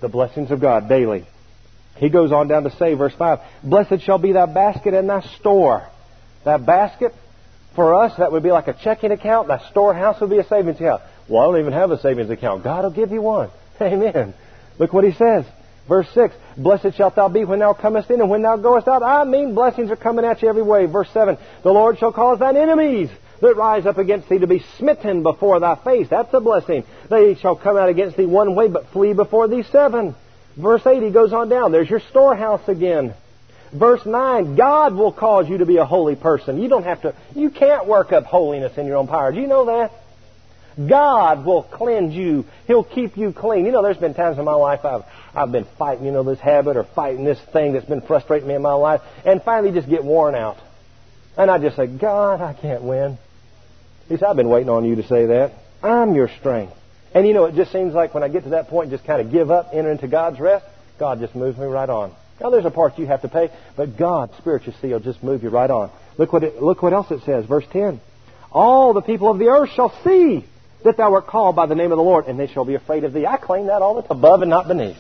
The blessings of God daily. He goes on down to say, verse 5, blessed shall be thy basket and thy store. That basket, for us, that would be like a checking account. That storehouse would be a savings account. Well, I don't even have a savings account. God will give you one. Amen. Look what He says. Verse 6, blessed shalt thou be when thou comest in and when thou goest out. I mean, blessings are coming at you every way. Verse 7, the Lord shall cause thine enemies that rise up against thee to be smitten before thy face. That's a blessing. They shall come out against thee one way, but flee before thee seven. Verse 8, he goes on down. There's your storehouse again. Verse 9, God will cause you to be a holy person. You can't work up holiness in your own power. Do you know that? God will cleanse you. He'll keep you clean. You know, there's been times in my life I've been fighting, this habit or fighting this thing that's been frustrating me in my life, and finally just get worn out. And I just say, God, I can't win. He said, I've been waiting on you to say that. I'm your strength. And it just seems like when I get to that point and just kind of give up, enter into God's rest, God just moves me right on. Now there's a part you have to pay, but God's spiritual seal will just move you right on. Look what else it says, verse 10. All the people of the earth shall see that thou art called by the name of the Lord, and they shall be afraid of thee. I claim that all the time, above and not beneath.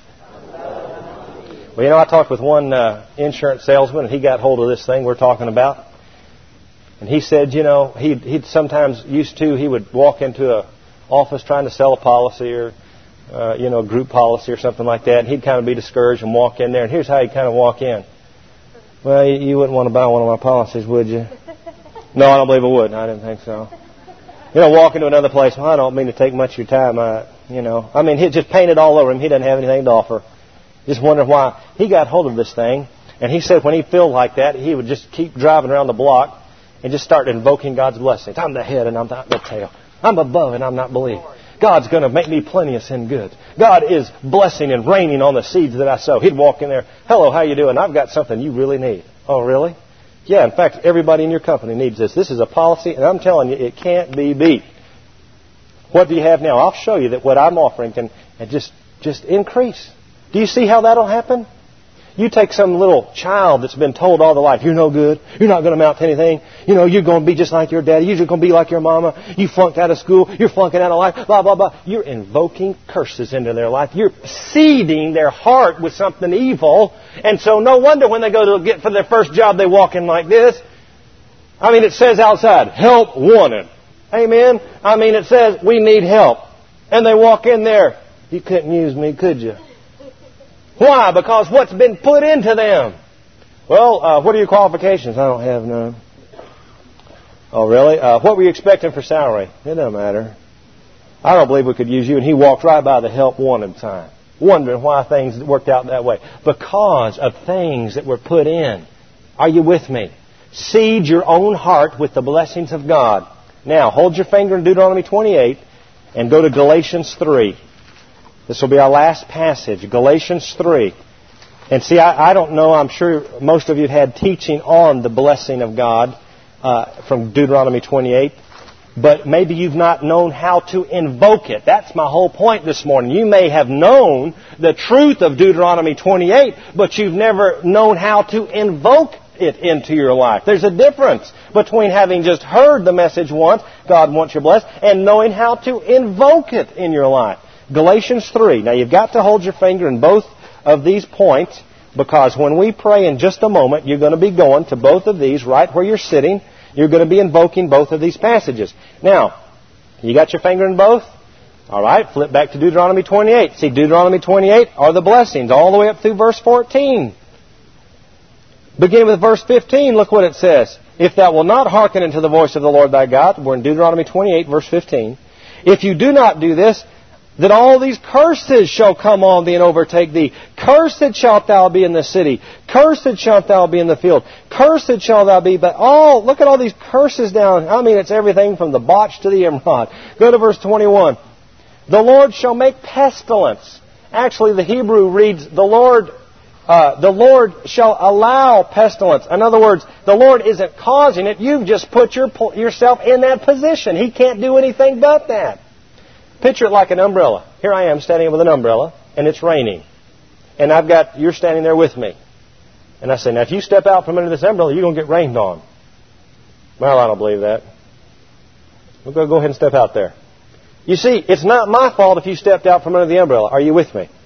Well, I talked with one insurance salesman, and he got hold of this thing we're talking about. And he said, he'd sometimes he would walk into an office trying to sell a policy or, a group policy or something like that. And he'd kind of be discouraged and walk in there. And here's how he'd kind of walk in. Well, you wouldn't want to buy one of my policies, would you? No, I don't believe I would. I didn't think so. Walk into another place. Well, I don't mean to take much of your time. He'd just painted all over him. He doesn't have anything to offer. Just wondering why. He got hold of this thing. And he said when he felt like that, he would just keep driving around the block and just start invoking God's blessings. I'm the head and I'm not the tail. I'm above and I'm not beneath. God's going to make me plenteous in goods. God is blessing and raining on the seeds that I sow. He'd walk in there. Hello, how you doing? I've got something you really need. Oh, really? Yeah, in fact, everybody in your company needs this. This is a policy, and I'm telling you, it can't be beat. What do you have now? I'll show you that what I'm offering can just increase. Do you see how that'll happen? You take some little child that's been told all their life, you're no good, you're not going to amount to anything, you're going to be just like your daddy, you're just going to be like your mama, you flunked out of school, you're flunking out of life, blah, blah, blah. You're invoking curses into their life. You're seeding their heart with something evil. And so no wonder when they go to get for their first job, they walk in like this. It says outside, help wanted. Amen? It says, we need help. And they walk in there, you couldn't use me, could you? Why? Because what's been put into them. Well, what are your qualifications? I don't have none. Oh, really? What were you expecting for salary? It doesn't matter. I don't believe we could use you. And he walked right by the help wanted sign, wondering why things worked out that way. Because of things that were put in. Are you with me? Seed your own heart with the blessings of God. Now, hold your finger in Deuteronomy 28 and go to Galatians 3. This will be our last passage, Galatians 3. And see, I don't know, I'm sure most of you have had teaching on the blessing of God from Deuteronomy 28. But maybe you've not known how to invoke it. That's my whole point this morning. You may have known the truth of Deuteronomy 28, but you've never known how to invoke it into your life. There's a difference between having just heard the message once, God wants you blessed, and knowing how to invoke it in your life. Galatians 3. Now you've got to hold your finger in both of these points, because when we pray in just a moment, you're going to be going to both of these right where you're sitting. You're going to be invoking both of these passages. Now, you got your finger in both? All right, flip back to Deuteronomy 28. See, Deuteronomy 28 are the blessings all the way up through verse 14. Beginning with verse 15, look what it says. If thou wilt not hearken unto the voice of the Lord thy God, we're in Deuteronomy 28, verse 15. If you do not do this, that all these curses shall come on thee and overtake thee. Cursed shalt thou be in the city. Cursed shalt thou be in the field. Cursed shalt thou be. But look at all these curses down. It's everything from the botch to the emerald. Go to verse 21. The Lord shall make pestilence. Actually, the Hebrew reads, the Lord shall allow pestilence. In other words, the Lord isn't causing it. You've just put yourself in that position. He can't do anything but that. Picture it like an umbrella. Here I am standing with an umbrella, and it's raining. And you're standing there with me. And I say, now if you step out from under this umbrella, you're going to get rained on. Well, I don't believe that. We'll go ahead and step out there. You see, it's not my fault if you stepped out from under the umbrella. Are you with me?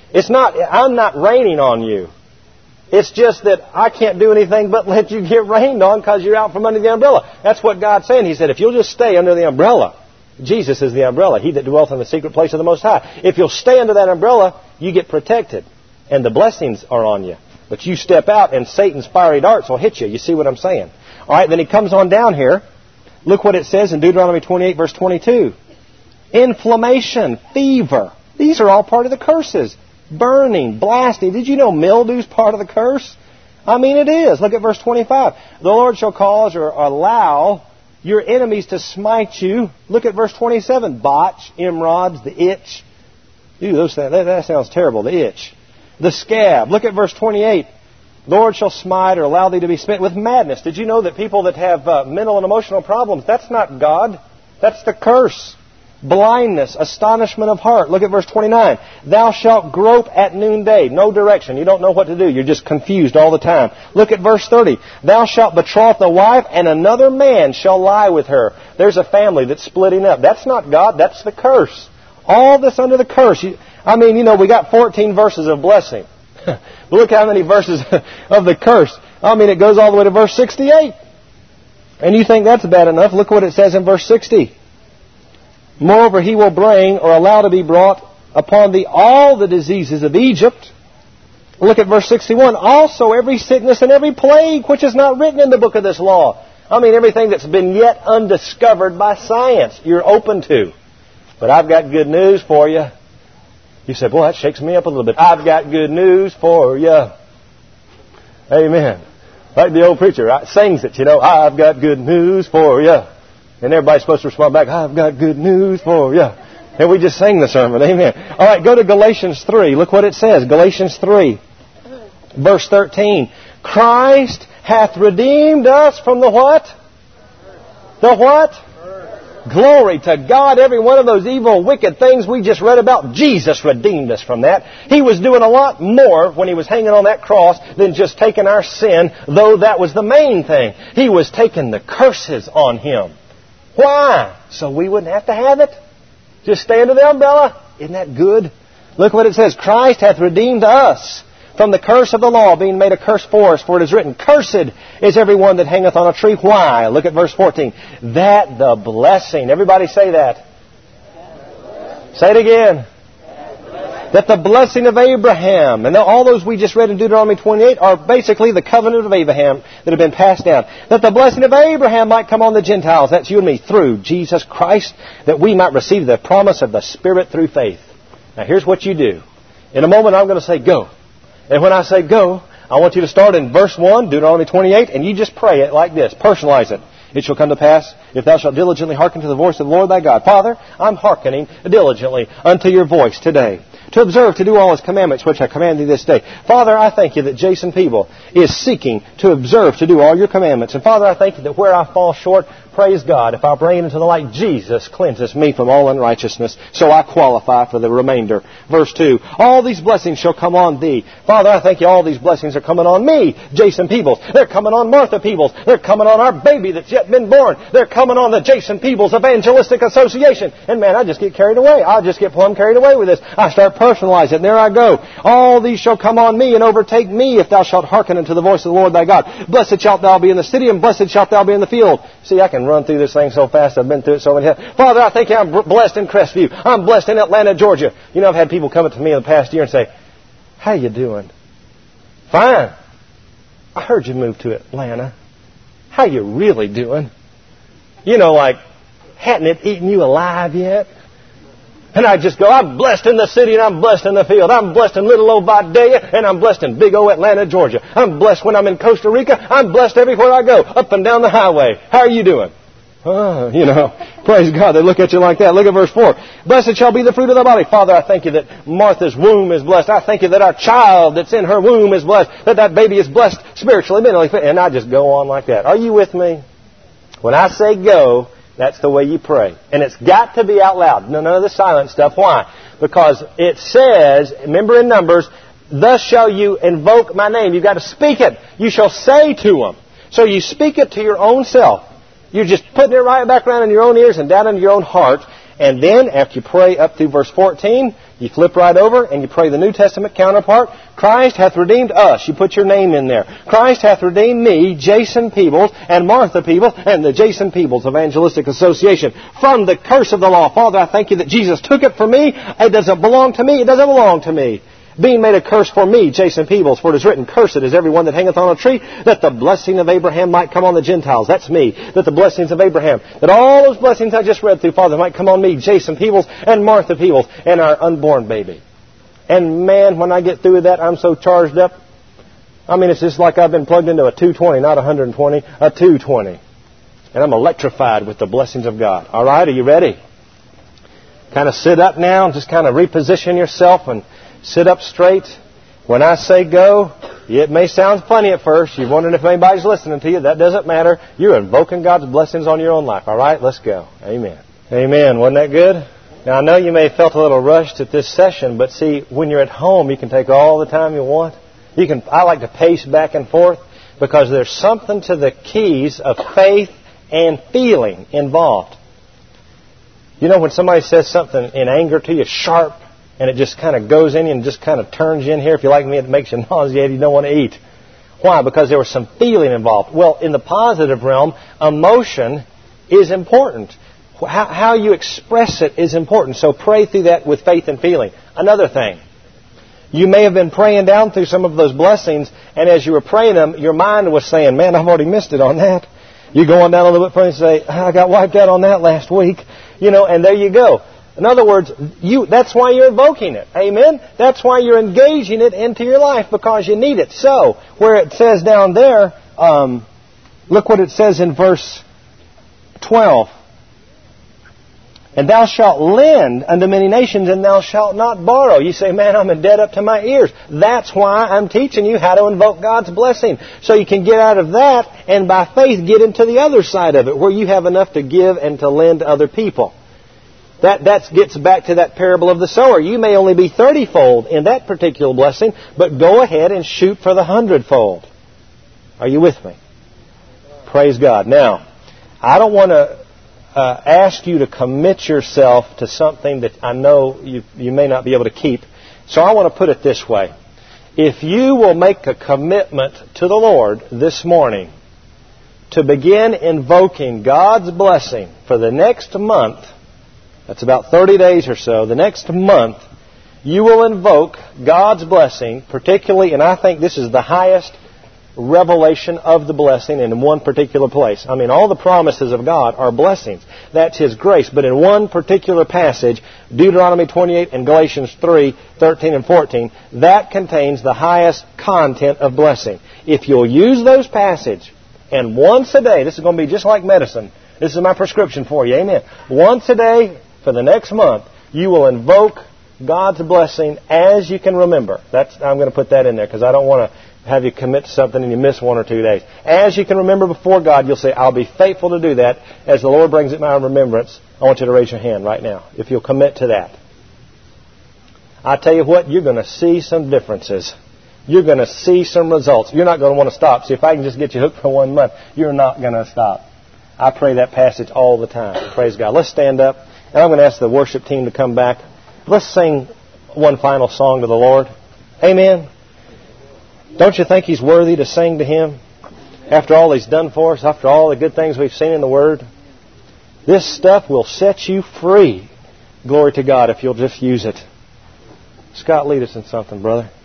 I'm not raining on you. It's just that I can't do anything but let you get rained on because you're out from under the umbrella. That's what God's saying. He said, if you'll just stay under the umbrella, Jesus is the umbrella, He that dwelleth in the secret place of the Most High. If you'll stay under that umbrella, you get protected, and the blessings are on you. But you step out, and Satan's fiery darts will hit you. You see what I'm saying? All right, then he comes on down here. Look what it says in Deuteronomy 28, verse 22. Inflammation, fever. These are all part of the curses. Burning, blasting. Did you know mildew's part of the curse? I mean, it is. Look at verse 25. The Lord shall cause or allow your enemies to smite you. Look at verse 27. Botch, emerods, the itch. Ooh, that sounds terrible, the itch. The scab. Look at verse 28. The Lord shall smite or allow thee to be smitten with madness. Did you know that people that have mental and emotional problems, that's not God. That's the curse. Blindness, astonishment of heart. Look at verse 29. Thou shalt grope at noonday. No direction. You don't know what to do. You're just confused all the time. Look at verse 30. Thou shalt betroth a wife, and another man shall lie with her. There's a family that's splitting up. That's not God. That's the curse. All this under the curse. We got 14 verses of blessing. But look how many verses of the curse. It goes all the way to verse 68. And you think that's bad enough. Look what it says in verse 60. Moreover, he will bring or allow to be brought upon thee all the diseases of Egypt. Look at verse 61. Also every sickness and every plague which is not written in the book of this law. Everything that's been yet undiscovered by science, you're open to. But I've got good news for you. You said, boy, that shakes me up a little bit. I've got good news for you. Amen. Like the old preacher sings it, I've got good news for you. And everybody's supposed to respond back, I've got good news for you. And we just sang the sermon. Amen. All right, go to Galatians 3. Look what it says. Galatians 3, verse 13. Christ hath redeemed us from the what? The what? Glory to God. Every one of those evil, wicked things we just read about, Jesus redeemed us from that. He was doing a lot more when He was hanging on that cross than just taking our sin, though that was the main thing. He was taking the curses on Him. Why? So we wouldn't have to have it. Just stay under the umbrella. Isn't that good? Look what it says. Christ hath redeemed us from the curse of the law, being made a curse for us. For it is written, Cursed is every one that hangeth on a tree. Why? Look at verse 14. That the blessing. Everybody say that. Say it again. That the blessing of Abraham, and all those we just read in Deuteronomy 28 are basically the covenant of Abraham that have been passed down. That the blessing of Abraham might come on the Gentiles, that's you and me, through Jesus Christ, that we might receive the promise of the Spirit through faith. Now here's what you do. In a moment I'm going to say go. And when I say go, I want you to start in verse 1, Deuteronomy 28, and you just pray it like this. Personalize it. It shall come to pass, if thou shalt diligently hearken to the voice of the Lord thy God. Father, I'm hearkening diligently unto your voice today, to observe to do all His commandments which I command thee this day. Father, I thank you that Jason Peeble is seeking to observe to do all your commandments. And Father, I thank you that where I fall short, praise God, if I bring it into the light, Jesus cleanses me from all unrighteousness, so I qualify for the remainder. Verse 2, all these blessings shall come on thee. Father, I thank you all these blessings are coming on me, Jason Peebles. They're coming on Martha Peebles. They're coming on our baby that's yet been born. They're coming on the Jason Peebles Evangelistic Association. And man, I just get carried away. I just get plumb carried away with this. I start personalizing it, and there I go. All these shall come on me and overtake me if thou shalt hearken unto the voice of the Lord thy God. Blessed shalt thou be in the city, and blessed shalt thou be in the field. See, I can run through this thing so fast. I've been through it so many times. Father, I think I'm blessed in Crestview. I'm blessed in Atlanta, Georgia. I've had people come up to me in the past year and say, how you doing? Fine. I heard you moved to Atlanta. How you really doing? Like, hadn't it eaten you alive yet? And I just go, I'm blessed in the city and I'm blessed in the field. I'm blessed in little old Vidalia and I'm blessed in big old Atlanta, Georgia. I'm blessed when I'm in Costa Rica. I'm blessed everywhere I go, up and down the highway. How are you doing? Praise God. They look at you like that. Look at verse 4. Blessed shall be the fruit of thy body. Father, I thank you that Martha's womb is blessed. I thank you that our child that's in her womb is blessed. That baby is blessed spiritually, mentally. And I just go on like that. Are you with me? When I say go, that's the way you pray. And it's got to be out loud. None of the silent stuff. Why? Because it says, remember in Numbers, thus shall you invoke my name. You've got to speak it. You shall say to them. So you speak it to your own self. You're just putting it right back around in your own ears and down in your own heart. And then, after you pray up through verse 14, you flip right over and you pray the New Testament counterpart. Christ hath redeemed us. You put your name in there. Christ hath redeemed me, Jason Peebles, and Martha Peebles, and the Jason Peebles Evangelistic Association from the curse of the law. Father, I thank you that Jesus took it for me. It doesn't belong to me. It doesn't belong to me. Being made a curse for me, Jason Peebles, for it is written, Cursed is everyone that hangeth on a tree, that the blessing of Abraham might come on the Gentiles. That's me. That the blessings of Abraham, that all those blessings I just read through, Father, might come on me, Jason Peebles, and Martha Peebles, and our unborn baby. And man, when I get through with that, I'm so charged up. I mean, it's just like I've been plugged into a 220, not 120, a 220. And I'm electrified with the blessings of God. All right, are you ready? Kind of sit up now and just kind of reposition yourself and sit up straight. When I say go, it may sound funny at first. You're wondering if anybody's listening to you. That doesn't matter. You're invoking God's blessings on your own life. All right, let's go. Amen. Amen. Wasn't that good? Now, I know you may have felt a little rushed at this session, but see, when you're at home, you can take all the time you want. I like to pace back and forth because there's something to the keys of faith and feeling involved. You know, when somebody says something in anger to you, sharp, and it just kind of goes in you and just kind of turns you in here. If you're like me, it makes you nauseated. You don't want to eat. Why? Because there was some feeling involved. Well, in the positive realm, emotion is important. How you express it is important. So pray through that with faith and feeling. Another thing. You may have been praying down through some of those blessings, and as you were praying them, your mind was saying, man, I've already missed it on that. You go on down a little bit further and say, I got wiped out on that last week. You know, and there you go. In other words, that's why you're invoking it. Amen? That's why you're engaging it into your life, because you need it. So, where it says down there, look what it says in verse 12. And thou shalt lend unto many nations, and thou shalt not borrow. You say, man, I'm in debt up to my ears. That's why I'm teaching you how to invoke God's blessing. So you can get out of that, and by faith get into the other side of it, where you have enough to give and to lend to other people. That gets back to that parable of the sower. You may only be 30-fold in that particular blessing, but go ahead and shoot for the 100-fold. Are you with me? Praise God. Now, I don't want to ask you to commit yourself to something that I know you may not be able to keep. So I want to put it this way. If you will make a commitment to the Lord this morning to begin invoking God's blessing for the next month, that's about 30 days or so, the next month, you will invoke God's blessing, particularly, and I think this is the highest revelation of the blessing in one particular place. I mean, all the promises of God are blessings. That's His grace. But in one particular passage, Deuteronomy 28 and Galatians 3, 13 and 14, that contains the highest content of blessing. If you'll use those passages, and once a day, this is going to be just like medicine. This is my prescription for you. Amen. Once a day for the next month, you will invoke God's blessing as you can remember. I'm going to put that in there because I don't want to have you commit to something and you miss 1 or 2 days. As you can remember before God, you'll say, I'll be faithful to do that. As the Lord brings it to my remembrance, I want you to raise your hand right now if you'll commit to that. I tell you what, you're going to see some differences. You're going to see some results. You're not going to want to stop. See, if I can just get you hooked for 1 month, you're not going to stop. I pray that passage all the time. Praise God. Let's stand up. And I'm going to ask the worship team to come back. Let's sing one final song to the Lord. Amen. Don't you think He's worthy to sing to Him? After all He's done for us, after all the good things we've seen in the Word. This stuff will set you free. Glory to God if you'll just use it. Scott, lead us in something, brother.